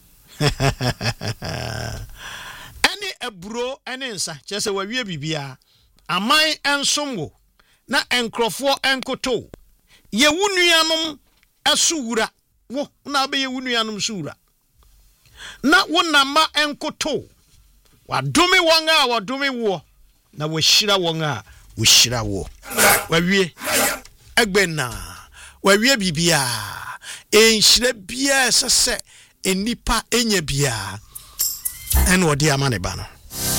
ene aburo ene nsa chese wawie bibia amai ensomwo na enkrofo enkoto ye wunuanom asuwura wo na be ye wunuanom suwura na wonama enkoto wadome wonga wadome wo na wahira wonga wahira wo wawie egbena wawie bibia enhire bia sese enipa enya bia ene odi amane ba no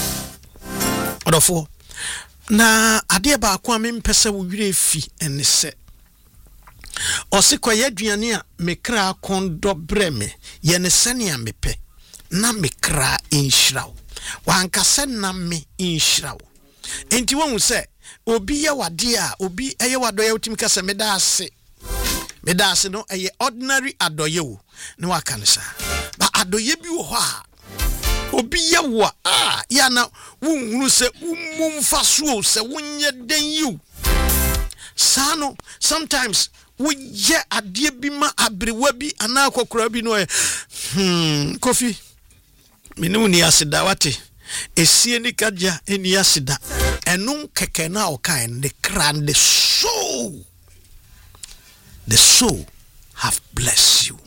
odofo na ade ba akwa me mpese wo wire fi ene se osikwa yaduane a mekra kondo breme ye ne sene a mepe na mekra inhirawo wankase na me inhirawo enti won se obi ye wade a obi eye wadoye utimi kase meda ase meda ase no eye ordinary adoye wo ne wakanisa ba adoye bi wo ho a obi ye wo a ya na wunhuru se umumfa so se wonye den yu sano sometimes we ye adie bi ma abrewa bi ana akokora bi no hmm kofi minu ni asida wate esie ni kaja eni asida enun keke na okan the crown the soul the soul have blessed you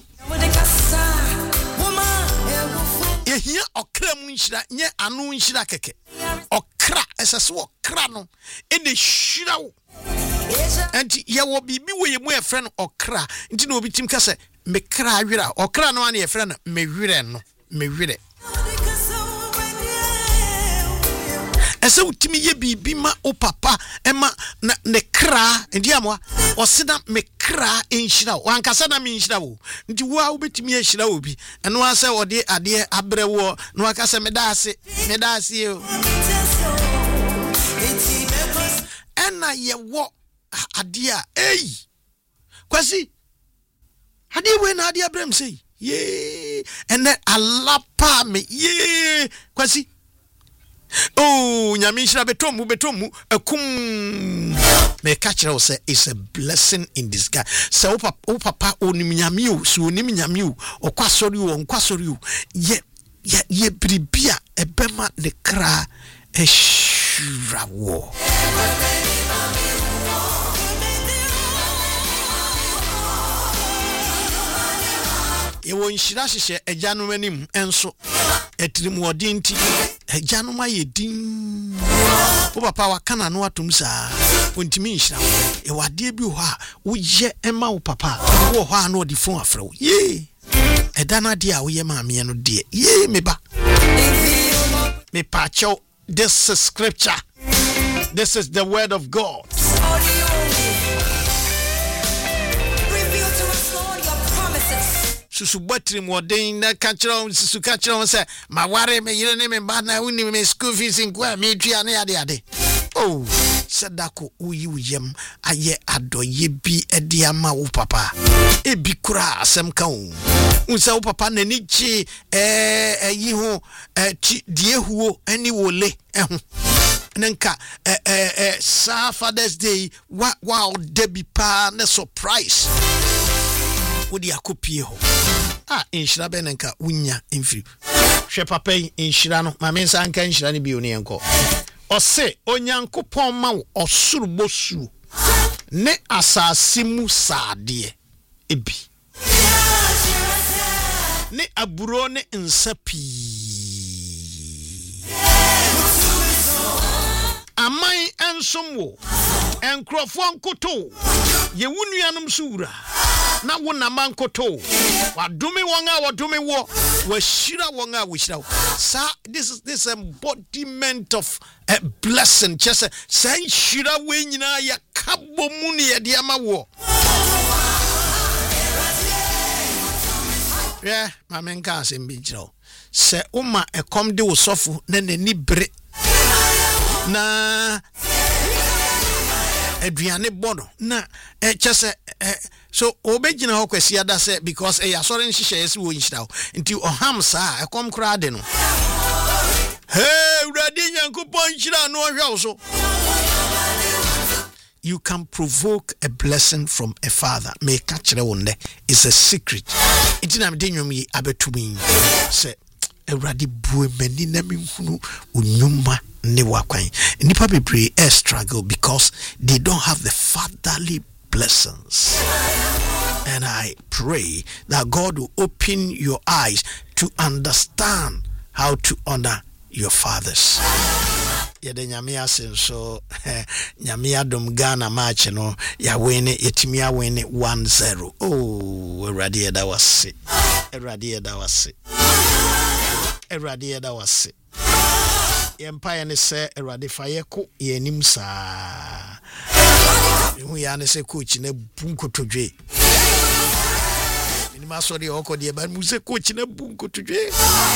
ehia okra mu nhira nye anu nhira keke okra esese okra no ene hira wo enti ye wo bibi wo ye mu e frɛ no okra enti na obi tim ka se me kra wira okra no ane ye frɛ no me wire no me wire ese utimi ye bibi ma o papa ema na ne kra enti amwa osida me kra enhira wo ankasa na me enhira wo enti wo a obetimi ehira wo bi eno ase ode ade abre wo no akasa me da ase me da ase o ena ye wo adia eh kwasi adi we na adia brem say ye ene alapa me ye kwasi oh nyame hira betomu betomu akum me catch you say it's a blessing in disguise say o papa o papa onim nyame o so onim nyame o okwasori o nkwasori o ye ye ye bribia ebema ne kra ehirawo ye won hira hyehyɛ agya no anim enso etirimuodin ti agya no ma ye din wo papa wa kana no atum saa ontimi nhira e wade bi ho a wo ye ema wo papa wo ho a no di phone afra wo ye edana de a wo ye maame no de ye me ba me pacho. This is scripture. This is the word of God. Reveal to us, Lord, your promises. Susu batri modern na kachiro susu kachiro say ma ware me yire ne me ba na uni me school fees nkwa me tua na ade ade. Oh, sadako uyi uyem aye adoye bi edi ama wo papa. E bi kura asem ka wo. Unsa wo papa na ni chi eh eyi ho eh ti die huo ani wole eho. Nenka eh eh eh sa Father's Day wa wow debi pa na surprise. Wodi akopie ho. Ah, inshira be nenka unya mfiri. Hwe papa inshira no ma mensa anka inshira ne bi oni enko. Ose onyankopon ma wo osurubosu ne asasimu saade ebi ne aburo ne nsapi amai ensomwo enkrofo nkoto ye wunuanom sura na wona mankoto wadome won a wadome wo washira won a washira sa this is this embodiment of a blessing just say shira we nyina ya kabo mu ne ye de ama wo yeah mamen ka sembi jiro se uma ekom de wosofo na nani bre na aduane bono na eh chese eh so obegina ho kwasi ada se because eh asore nhihye yesi wo nhira ho nti oham saa ekom kra de no hey uradi nyankopon nhira no ohwa so. You can provoke a blessing from a father. Me kachire wonde is a secret. Itina me denwom yi abetumi se Ewradi bue meni na minfunu unyuma ne wakwan. Nipa bebre e struggle because they don't have the fatherly blessings. And I pray that God will open your eyes to understand how to honor your fathers. Yede nyamia senso nyamia dom Ghana match no ya wene yetimia wene one zero. Oh, Ewradi eda wase. Ewradi eda wase. Ewradi eda wase. Empire ne se Ewradi fayeko yenim saa. Hu ya ne se coach ne bunkotodwe. Minima so de okode ba mu se coach ne bunkotodwe.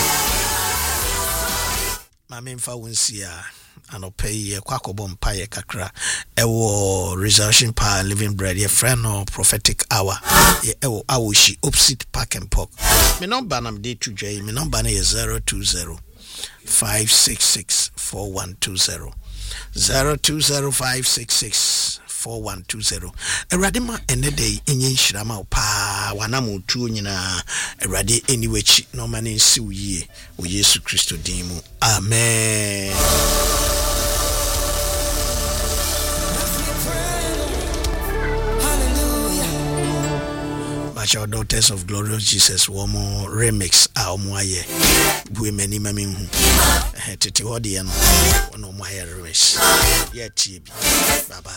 Mame mfa wonsia anopai kwakobo mpaye kakra ewo resurrection power living bread ye friend or prophetic hour ye ewo awoshi opposite park and park. Me number na me to jay me number na is zero two zero five six six four one two zero zero two zero five six six four one two zero. Eradima enede enye nhirama pa wana mutu nyina erade anyway chi no mane nsi uye o Yesu Kristo dimu. Amen. Our daughters of glorious Jesus womo remix a omoaye bue mani mami hu eh tete hodi ya no wono omoaye remix ya tie bi baba.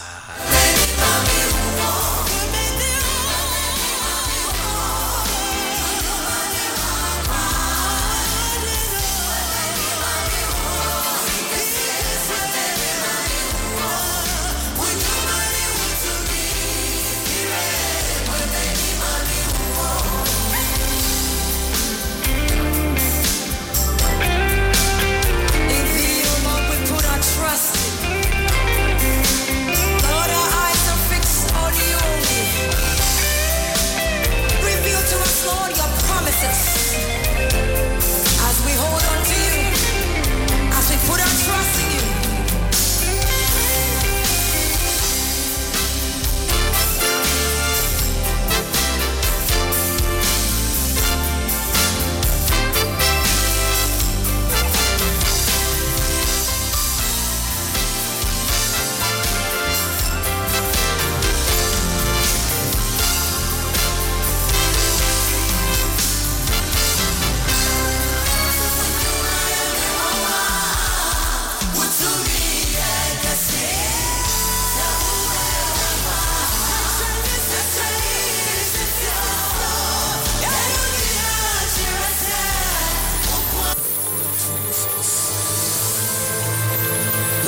Lord, our eyes are fixed on you.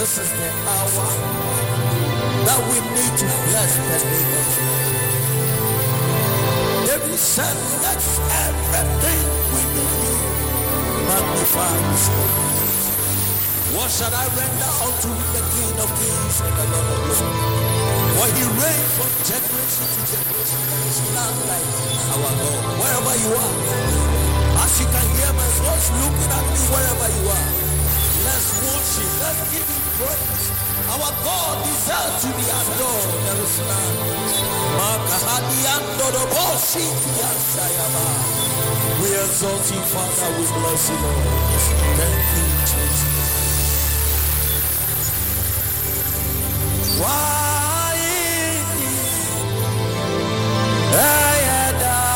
this is the hour that we need to bless the name of God. David said, let everything within me magnify His name. What shall I render unto the King of Kings and the Lord of Lords? For He reigns from generation to generation. There is none like our God. Wherever you are, as you can hear my voice looking at me, wherever you are, let's worship, let's give Him praise. Our God deserves to be adored. There is none. We exalt You, Father. We bless You, Lord. Thank You, Jesus. Why? Why?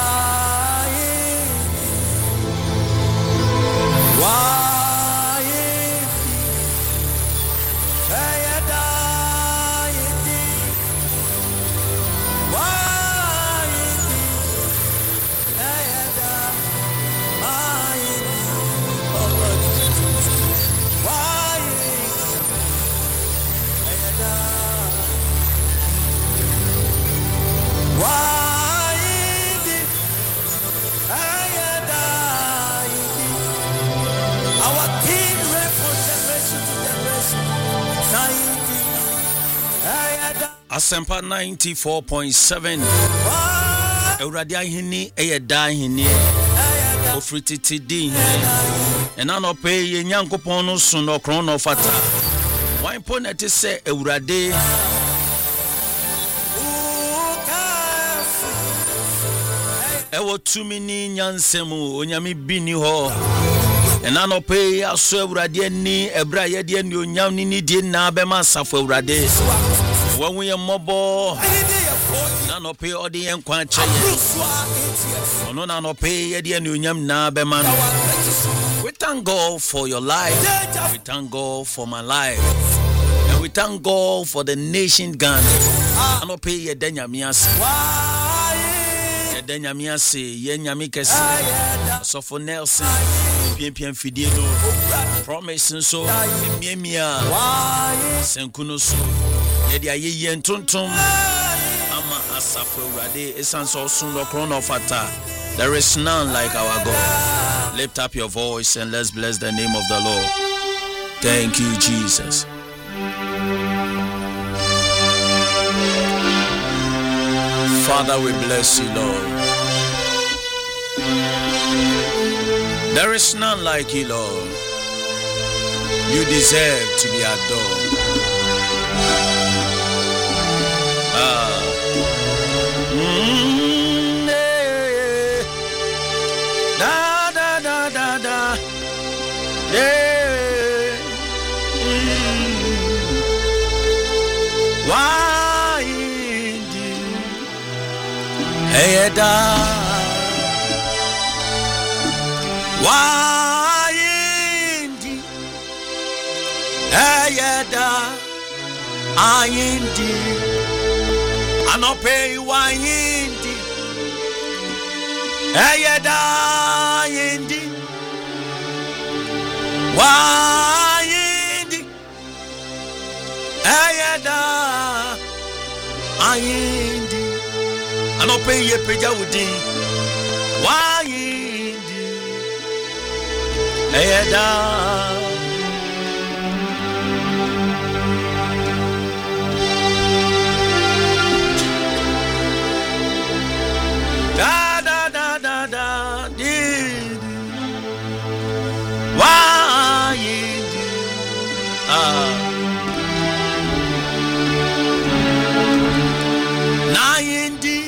Asempa ninety-four point seven. Ewurade ahini eye da ahini. Ofrititi din. Ena no pe ye Nyankopon no so no kron no fata. Wan po na te se Ewurade. Ewo tumi ni nyansemu onyame bi ni ho. Ena no pe aso Ewurade ani ebra ye de ani onyam ni ni die na be ma safo Ewurade. When we are mobile, no pay or the enquire. No, no, pay the union na be man. We thank God for your life. We thank God for my life. And we thank God for the nation Ghana. I no pay ye denyamias. Ye denyamias, ye nyamikes. So for Nelson, P M Fidido, promising so, Mia, Senkunoso. Yedi aye ntontom ama asafo Ewurade esanso sun do krono of ata. There is none like our God. Lift up your voice and let's bless the name of the Lord. Thank you, Jesus. Father, we bless You, Lord. There is none like You, Lord. You deserve to be adored. Ah. Mm, eh. Da da da da da. Eh. Mm. Why indeed? Hey da. Why indeed? Hey da. I indeed. I no pay why indi. Ayada indi. Why indi. Ayada indi. I no pay ye peja wudi. Why indi. Ayada. Da da da da da did. Why did ah Nayindi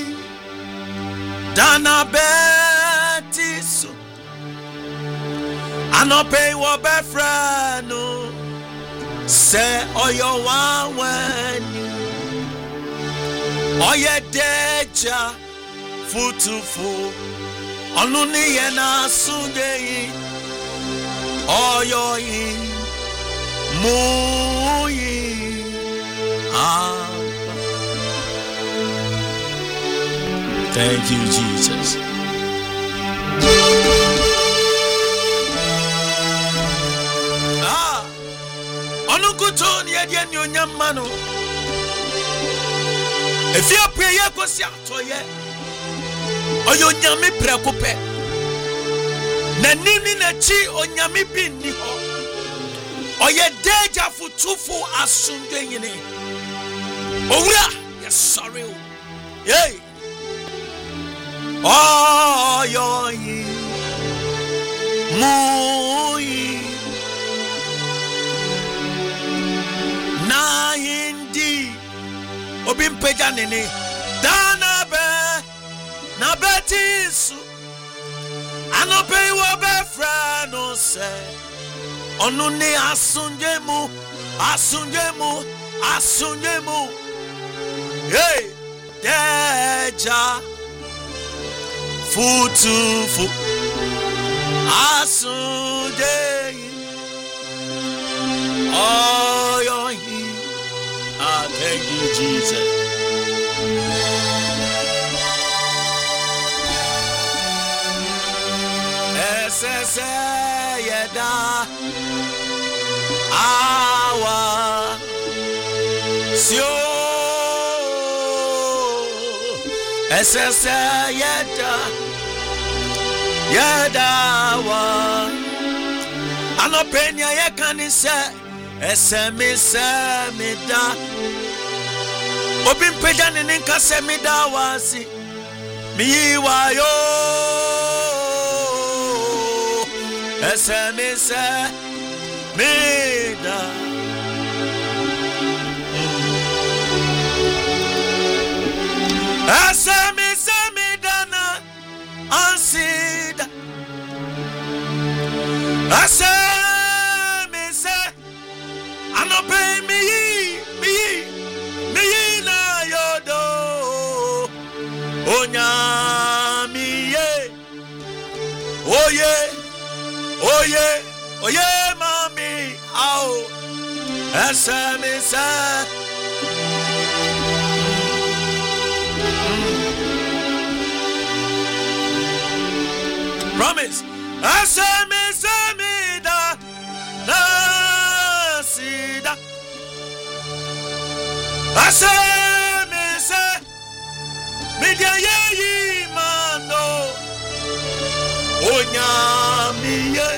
Dana Betiso Anope wo befrano Se oyo wanwani Oye deja Futufu Onuni yena sundeyi Oyoyi Muyi Ah. Thank you, Jesus. Ah. Onukuto ni edi ni onyama no. Efi apeye kosi atoye. Oyo nyame preko pe. Na nini na chi onyame bi ni ho. Oye deja futufu asunde nyine. Owura, yes sorry. Hey. Oh yo yi. Moi. Na hindi. Obim peja nene. Dana be. Na betisu. Anope wo be fra no se. Onu ni asunje mu. Asunje mu. Asunje mu. Hey. Deja. Futufu. Asunje. Oh, you're here. I thank you, Jesus. S S A Yeda Awa Sio S S A Yeda Yeda Wa Anopenya Yekani se Esemi semi da Obim peja ninka semi da wasi Mi wa yo Esemi semi da Esemi semi da na ansida Esemi se Anope mi mi mi na yodo Onya mi ye Oye Oye Oye mami au Esa mi sa Promise Esa mi sa mi da na sida Asa me se media ye mano Onya mi ye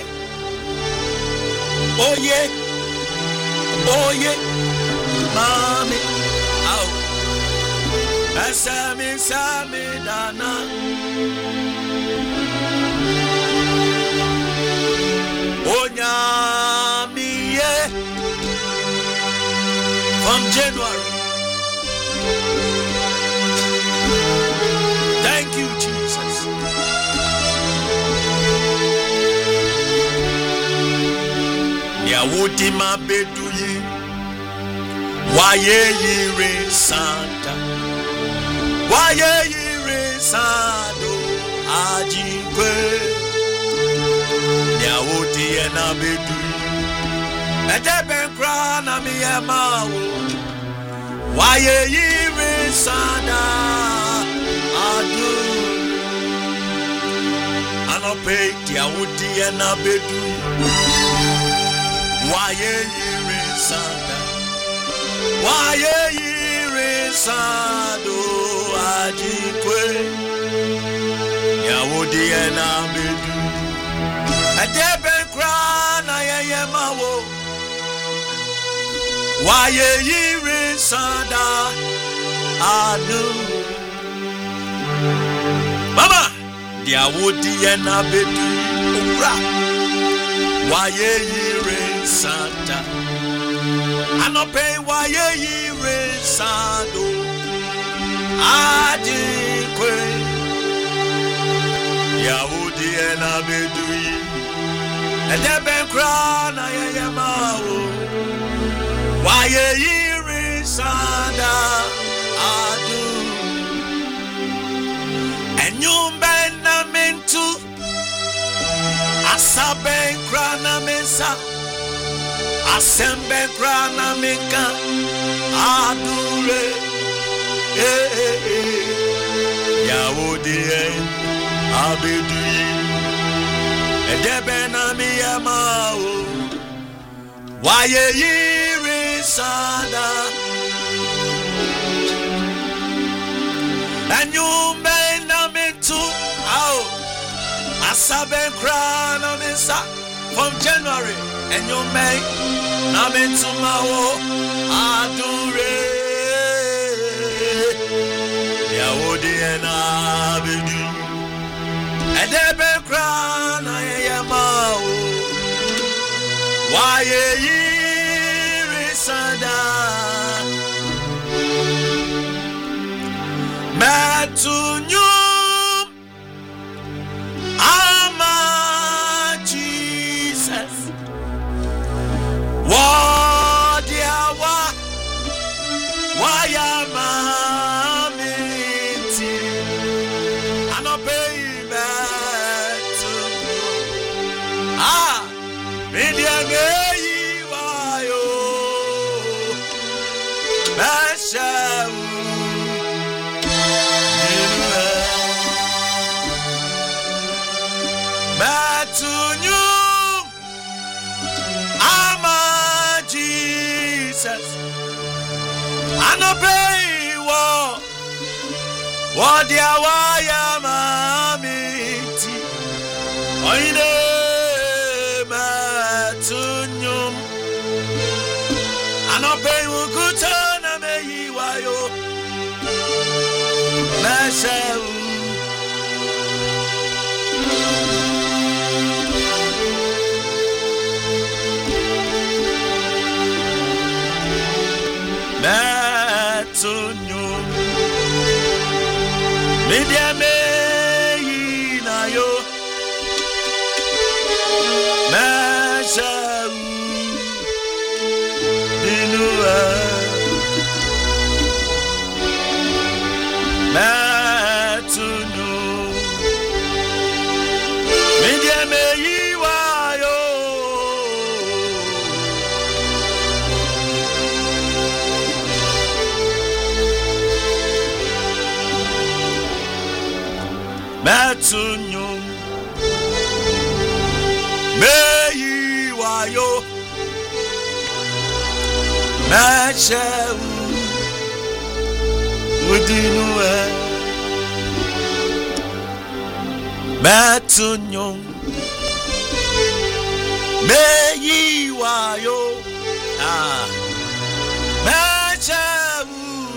Oye Oye mami au Asa me sa me dana Onya mi ye From January. Thank you, Jesus. Yawudi mabeduyi Waye yire santa Waye yire sando Ajikwe Yawudi ena beduyi Edeben kra na mi emawo Waye yire sanda adu Anope Yawudi ena beduyi Waye yire sanda Waye yire sando ajikwe Yawudi ena beduyi Edeben kra na ye mawo Waye yire sanda adu Mama dia wodi ena bedu owura Waye yire sanda Anope waye yire sando adikwe Ya wodi ena bedu Edeben kra na ye mawo Waye yire sanda adu Enyumbe na mentu Asabe krana mensa Asembe krana menka Adure Eh eh eh Yawodi en Abedui Edebe na miyamao Waye yire risada and you may not mean to out asaben crown on inside from January and you may not mean to mawo adure ya odi na bedu and ebe crown ya mawo why ye risada Matunyum Ama Jesus Wadiawa Wayama Minti Anobey Matunyum Ah Midiangeyi Wayo Mesha Matunyum Ama Jesus Anobey wo Wadia waya mamiti Oine Matunyum Anobey ukutana meyi wayo Mesha Matunyum Media me na yo Mesha Dinua Matunyum Media me wa yo Matunyum Meyi wayo Machew Udinue Matunyum Meyi wayo Ah Machew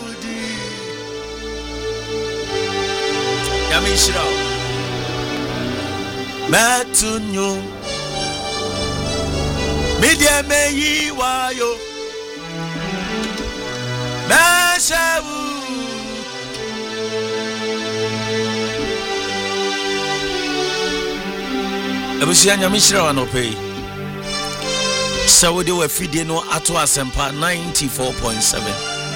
Yamishra Matunyum Media meyi wayo Meshawu Ebusia Yamishra wanope Sawode wa fidie no ato asempa ninety-four point seven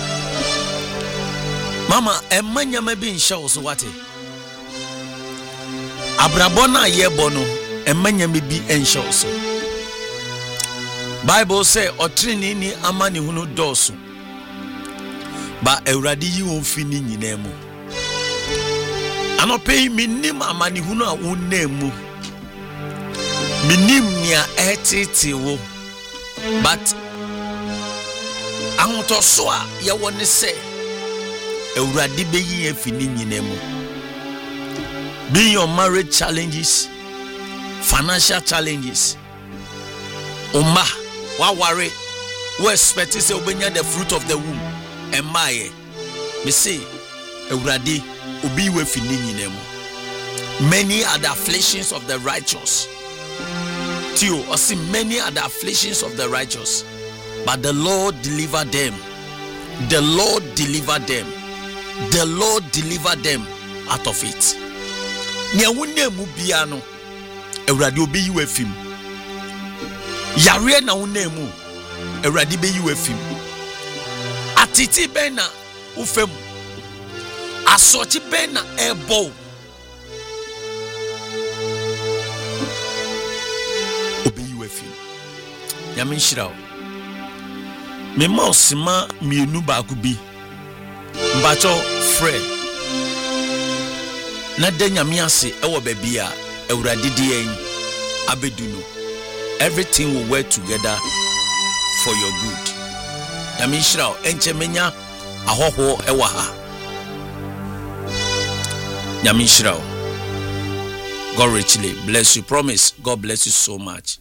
Mama emanya ma bi nhya wo so wate Abrabona yebo no emanya me bi enhye wo so Bible say otrini ni amani hunu dosu ba Ewurade yi won fini nyina mu Anope minim amani hunu a wonam minim nia etete wo but ahotoso a ye woni se Ewurade beyi afini nyina mu be your marriage challenges financial challenges Oma wa worry we expect say obenya the fruit of the womb emaye me say Ewurade obi we fini nyina mu many are the afflictions of the righteous Tio or see many are the afflictions of the righteous but the Lord deliver them the Lord deliver them the Lord deliver them out of it nia wonam bia no Ewurade obi yi we fim yare na wonam Ewurade be yi we fim atiti ben na ufem asochi ben na ebo obi yi we fim ya me nshira me mausima mienu ba ku bi mbacho frɛ na da nyame ase ewo baabi a Ewurade di en abedu no everything will work together for your good nyame nhyira enche menya ahoho ewa ha nyame nhyira God richly bless you. Promise God bless you so much.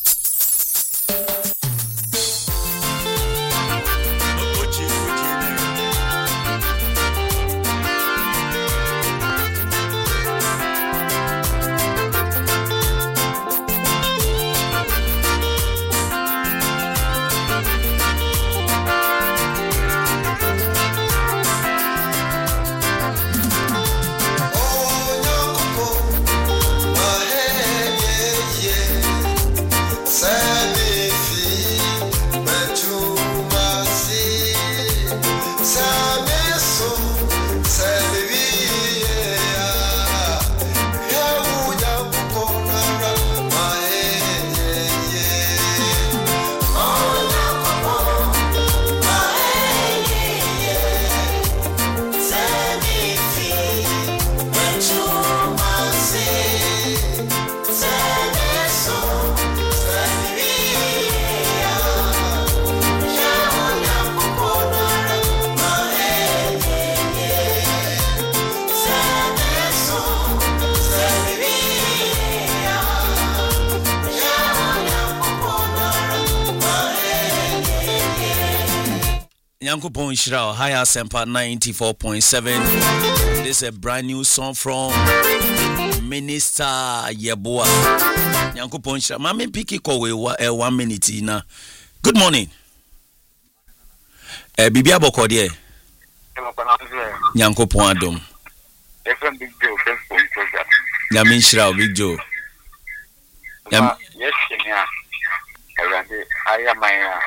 Yankupon Shirao, Higher Semper ninety-four point seven. This is a brand new song from Minister Yeboah. Yankupon Shirao. Mami Piki Kowe one minute na. Good morning. Eh Bibi Abokode. Yankupon Adom. Big Joe, Yamin Shirao, Big Joe. Yam yes, yeah. I am my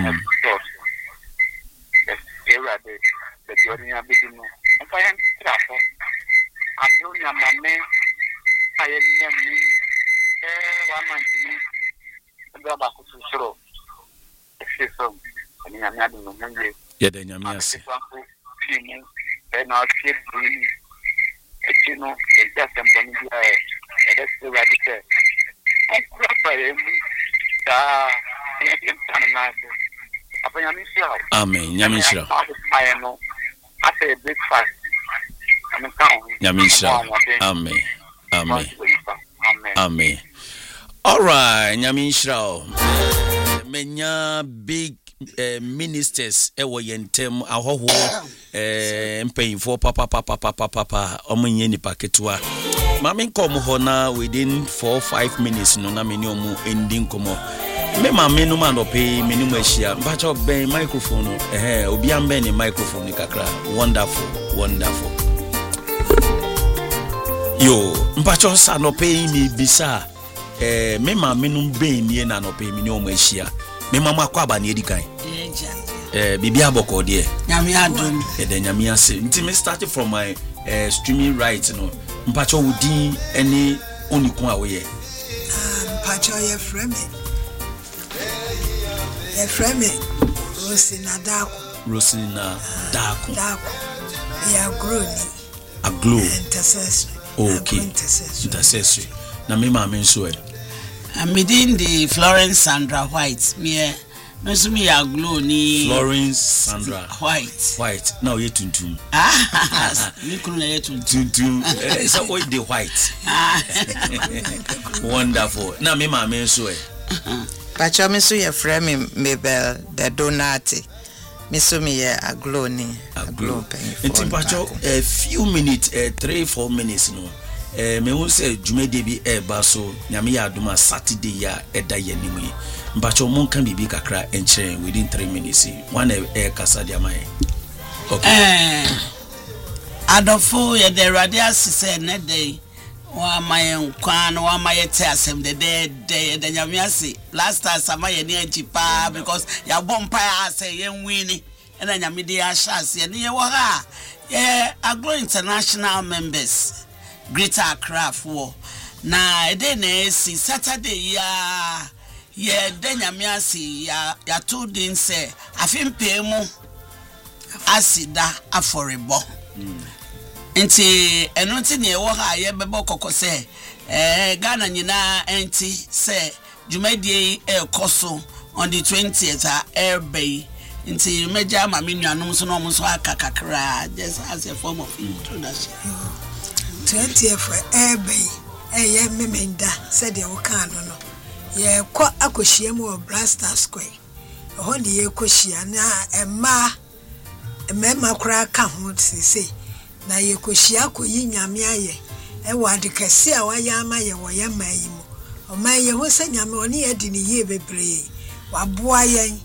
era de de Jordan Biduno. If I am traffic, I know your man. I am me. Eh, one month to me. And go back to show. If she's so, I mean, I'm not in the memory. Yeah, then you're missing. And I'll keep doing it. You know, it's just a bonnet. That's the right there. I'm crying. Ah, I can't nice. Amen. Nyamishra. I know. I say a big fight. I'm Nyamishra. Amen. Amen. Amen. All right. Nyamishra. Menya big uh, ministers ewo yentem ahoho eh mpayin for papa papa papa papa omunye ni paketua. Mami nkom ho na within four five minutes no na meni omu ending komo. Me ma me no man opay me ni mwashia mpacho ben microphone eh obi ambe ni microphone kakra. Wonderful, wonderful. Yo mpacho sa no pay mi bisa eh me ma me no ben ni na no pay me ni omashia me ma makwa aba na edikan eh Bibi Abokode nyame adom eh de nyame ase nti me start from my uh, streaming right no mpacho wudi any onikun awoye ah mpacho ye frame ye frame Rosina Daku Rosina Daku Daku ya groni aglo intercessory okay intercessory na me ma me nso e I'm within the Florence Sandra White me no so me aglo ni Florence Sandra White White now you tuntum ah me kunu na ye tuntum tuntum eh so what the white wonderful na me ma me nso e Pacha me so ye frame Mabel the Donati. Me so me ye aglo ni aglo pen. Nti pacha a few minutes uh, three four minutes no. Eh me won say dwumade bi e ba so nyame ya adoma Saturday ya eda ye nimu yi. Pacha mon kan bibi kakra enche within three minutes. One e kasa dia mai. Okay. Eh adofo ye the radio say na day wa mayen kwan wa mayete asem de de de de nyamiase last time sama ye ni ajipa because ya bompa ase ye nwini na nyame de ashase ye ye wo ha ye agro international members Greater Accra for na e de na si Saturday ya ye de nyamiase ya ya two din say afimpe mu asida aforebo mm. Enti enonti ne wo ha ye bebo kokose eh Ghana nyina enti se dwumadie e koso on the twentieth a airway nti meja ma me nuanom so no mo so akakakra just as a form of introduction. twentieth for ebe eye memenda said the okano no ye kwa akohia mu o Blaster Square ho ne ye kohia na ema emema kura ka ho sese na ye kohia koyi nyame aye e wade kase a waya ama ye wo ye mayi mu o maye ho se nyame oni ye di ne ye bebre waboa yen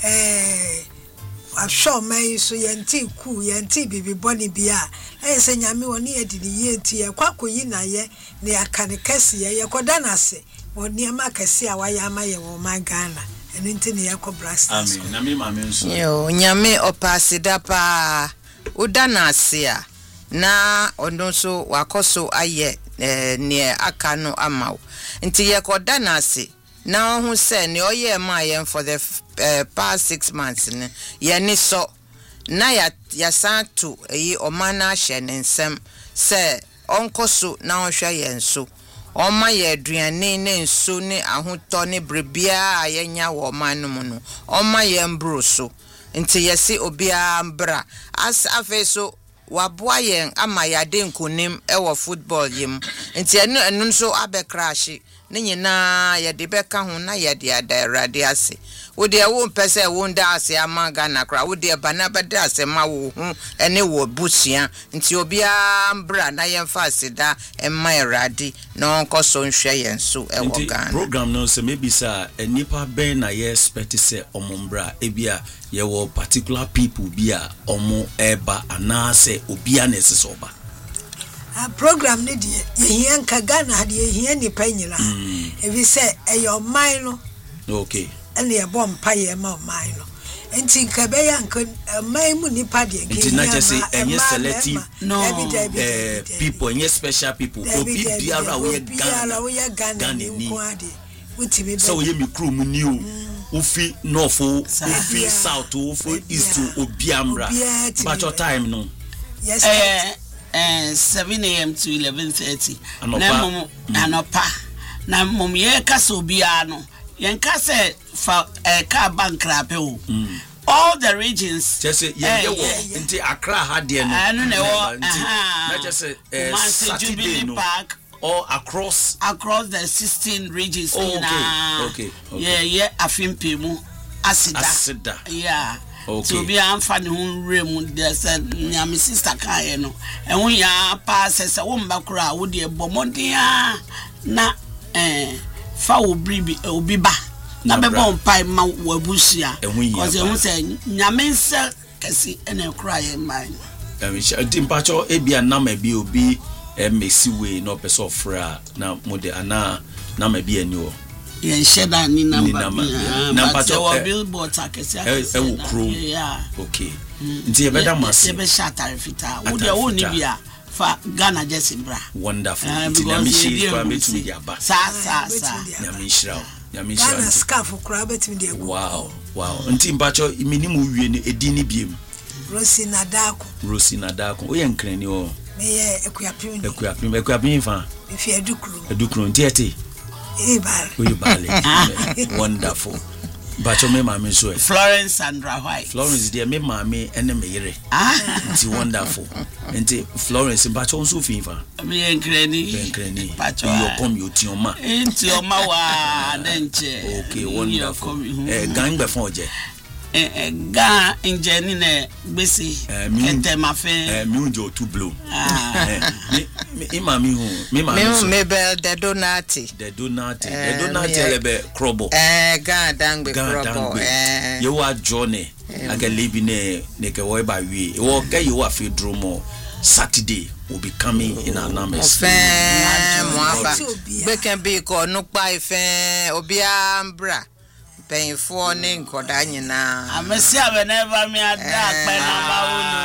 eh asho mai so yenti ku yenti bibi boni bia e se nyame woni edi ni yenti e kwakoyi na ye ne akane kase ye ye koda na se woni ama kase a waya ama ye wo magana eni nti ne yakọ Blaster. Amen. Na me ma me nso. Yo nyame opasida pa uda na ase a na ono so wakoso aye eh, ne aka no amaw nti ye koda na ase na ohu se ne oye ma ye for the uh, past six months ne ye ni so na ya ya santu eyi omana hye ne nsem se onkoso na ohwe ye nso oma ye aduane ne nso ne ahoto ne brebia ayenya wo manum no oma ye mbro so nti ye se obia mbra as afeso waboa yen ama ya de nkonim e wo football yim nti enu enu nso abecrash ne nyina ye de beka ho na ye de adarade ase wo de wo mpese wo nda ase amaga na kra wo de bana beda ase ma wo hu ene wo busia nti obia mbra na ye mfa aseda emma erade na onkoso nhwe yen so e wo Ghana program no se maybe sir enipa ben na ye expect se omombra ebia ye wo particular people bia omo eba anase obia na sesoba a program ne die ye hia nka Ghana ha die hia ni panyira ebi se e yo man no okay ene ye bom pa ye ma man no enti nka be ya nka man mu ni pa die nti na je say enye selective no eh people enye special people obi biara we Ghana Ghana ni so ye mi crew mu ni o ufi north ufi south ufi east obiamra but your time no yes eh eh seven a m to eleven thirty na mom anopa na mom ye kasa obia no yen kasa fa eh ka bankrape o all the regions just say ye ye wo nti Accra ha de no anu na wo na just say eh Saturday no park or across across the sixteen regions oh, in okay. okay okay yeah yeah afimpe mu asida asida yeah okay to be amfa ne hu rem there said nyame sister kan no ehun ya pa sese wo mba kura wo de bomodia na eh fa obi obi ba na bebo mpai ma wabusia cause ehun say nyame nse kasi ene kura ye man emi dimpacho ebia na ma bi obi emesi we no person of fra na mode ana na ma bi ani o yen sheda ni number number to our billboard akesi akesi e wo kro yeah okay nti e beda mas e be shata refita wo de wo ni bia fa Ghana just bra wonderful nti na mi shiri kwa betumi dia ba sa sa sa na mi shira na mi shira Ghana scarf kura betumi dia wow wow nti mpacho minimu wie ni edi ni biem Rosina Dako Rosina Dako o ye nkrani o me ekuapim ekuapim ekuapim fa ifi edukru edukru ntiete Ibale. Ibale. Wonderful. But you me mama so Florence Sandra White. Florence dear me mama ene me yere. Ah, it's wonderful. Enti Florence but on so fifa. Me enkreni. Me enkreni. But you come you tioma. Enti oma wa denche. Okay, wonderful. Eh gang be fon je. Eh ga injeni ne gbese etemafe eh mi unjo tu blow ah me mami hu me mami me me bel de donati de donati de donati lebe krobo eh ga dangbe krobo eh you are journey aga libi ne ne ke wo ba wi wo ga you are fi dromo Saturday will be coming in our numbers fe mo aba be can be ko no pa ife obi ambra paying for ning koda nyina amesi abeneva me ada pe na bawulu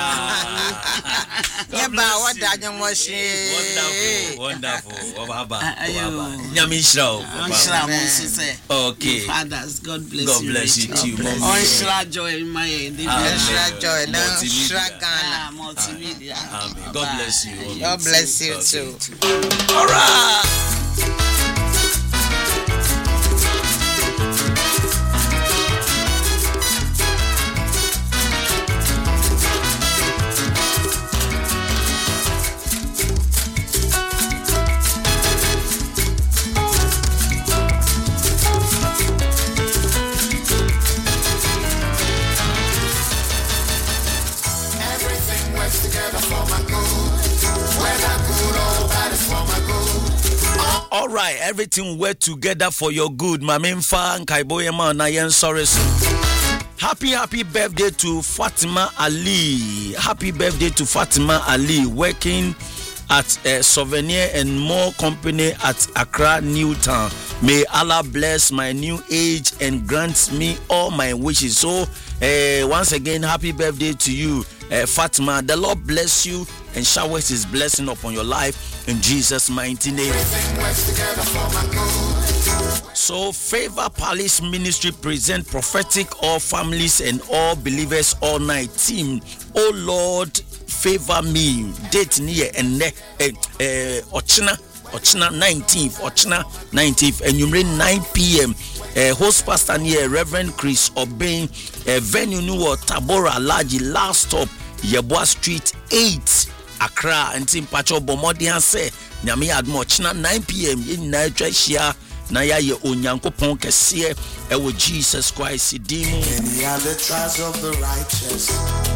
ye ba wada nyomo shi wonderful wonderful obaba obaba nyami shira shira mo sise okay fathers god bless god you god bless you too mom on shira joy in my end shira joy na shira Ghana multimedia amen god bless you god bless you too all right. All right, everything worked together for your good. Mamimfa and Kaiboyema na yen sorry. Happy, happy birthday to Fatima Ali. Happy birthday to Fatima Ali, working at a Souvenir and More Company at Accra, Newtown. May Allah bless my new age and grant me all my wishes. So, uh, once again, happy birthday to you, uh, Fatima. The Lord bless you and showers His blessing upon your life in Jesus' mighty name. So, Favor Palace Ministry present prophetic all families and all believers all night team. Oh Lord, favor me. Date near and ne eh ochina ochina nineteenth ochina nineteenth and you mean nine p.m. Uh, host pastor near Reverend Chris Obeng, uh, venue new Tabora Large last stop Yeboah Street eight Accra and Tim Pacho Bomodian say nyame admo ochina nine p.m. in na twahia na ya ye onyankopon kese e wo Jesus Christ dimu. Any other trials of the righteous,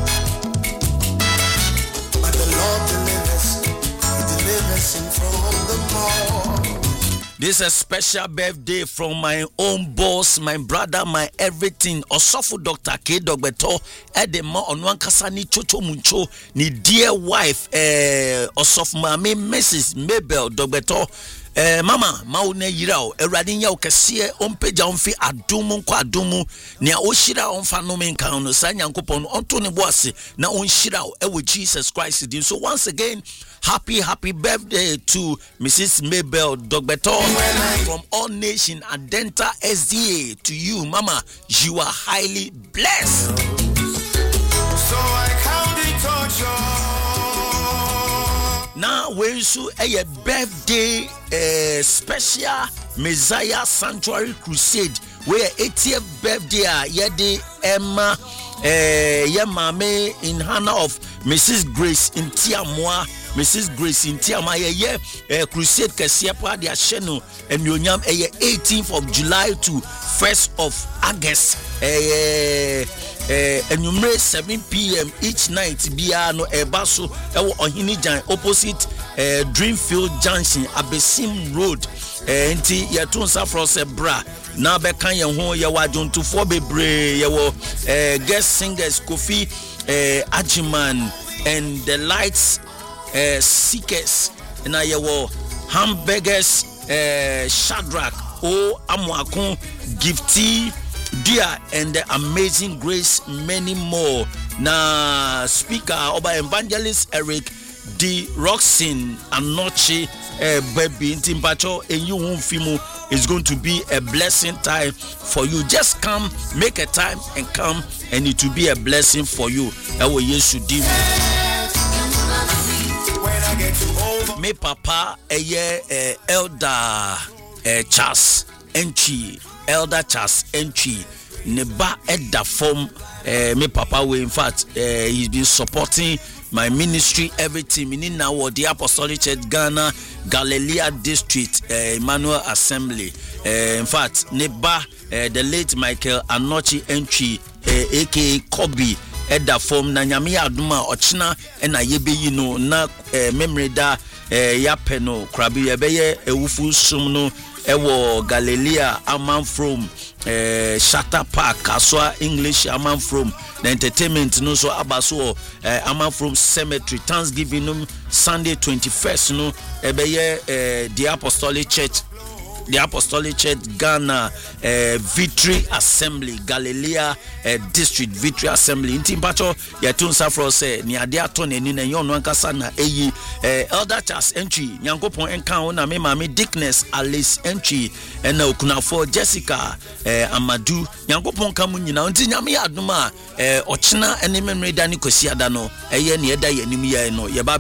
but the Lord delivers, He delivers him from the more. This is a special birthday from my own boss, my brother, my everything. Osofo Doctor K. Dogbeto, Edema Onwankasa ni Chocho Muncho, ni dear wife, eh, Osofo Mami Missus Mabel Dogbeto. Eh, mama maune yirao eradi nya okesie ompeja omfi adumu kwa adumu ni oshira omfa no menka no sanya nkopon onto ne boase na onshirao ewe Jesus Christ. So once again, happy happy birthday to Missus Mabel Dogbeto from All Nation Adenta S D A. To you, mama, you are highly blessed. So I count it torture. Now, when you a birthday uh, special Messiah Sanctuary Crusade, where eightieth birthday, yedi Emma, Yemame in honor of Missus Grace in Tiamwa, Missus Grace in Tiamwa, yeah, Crusade Kasiapa, the Asheno, and Yonyam, eighteenth of July to first of August. Uh, and you may seven p.m. each night Biano Ebaso Ewo Ohinijan opposite uh, Dreamfield Junction Abesim Road enti uh, yatunsa frose bra na bekan ye ho ye wajon to for bebre ye wo uh, guest singers Kofi uh, Ajiman and the Lights uh, Seekers na ye wo Hamburgers uh, Shadrach O Amwakon Gifty Dear and the Amazing Grace, many more. Na speaker Oba Evangelist Eric D. Roxin Anochi uh, baby in Timpacho and you won't fimo is going to be a blessing time for you. Just come, make a time and come, and it will be a blessing for you. Ewo Yesu dim. Me papa eye uh, elder uh, Charles Enchi. Elder Charles Entry Neba Edda form uh, me papa we in fact uh, he's been supporting my ministry everything meaning now the Apostolic Church Ghana Galilee District uh, Emmanuel Assembly uh, in fact Neba uh, the late Michael Anochi Entry uh, aka Kobe Edda form na nyame aduma ochina na yebe yi no na uh, memory da uh, yapeno krabi yebeye ewufu sum no ewo Galilea among from uh, Shatter Park Kaswa English among from the entertainment no so abaso uh, among from cemetery Thanksgiving no Sunday twenty-first no ebeye uh, the Apostolic Church the Apostolic Church Ghana uh, Victory Assembly Galilee uh, District Victory Assembly in Timpacho yatunsa for say ni ade ato na ni na yon wankasa na eyi uh, Elder Charles Entry nyankopon enka na me mama Dickness Alice Entry and okunafo Jessica uh, Amadu nyankopon kamu nyina nti nyame adoma uh, ochina ene memre da ni kwasi ada no eye ne eda yanim ya no ye ba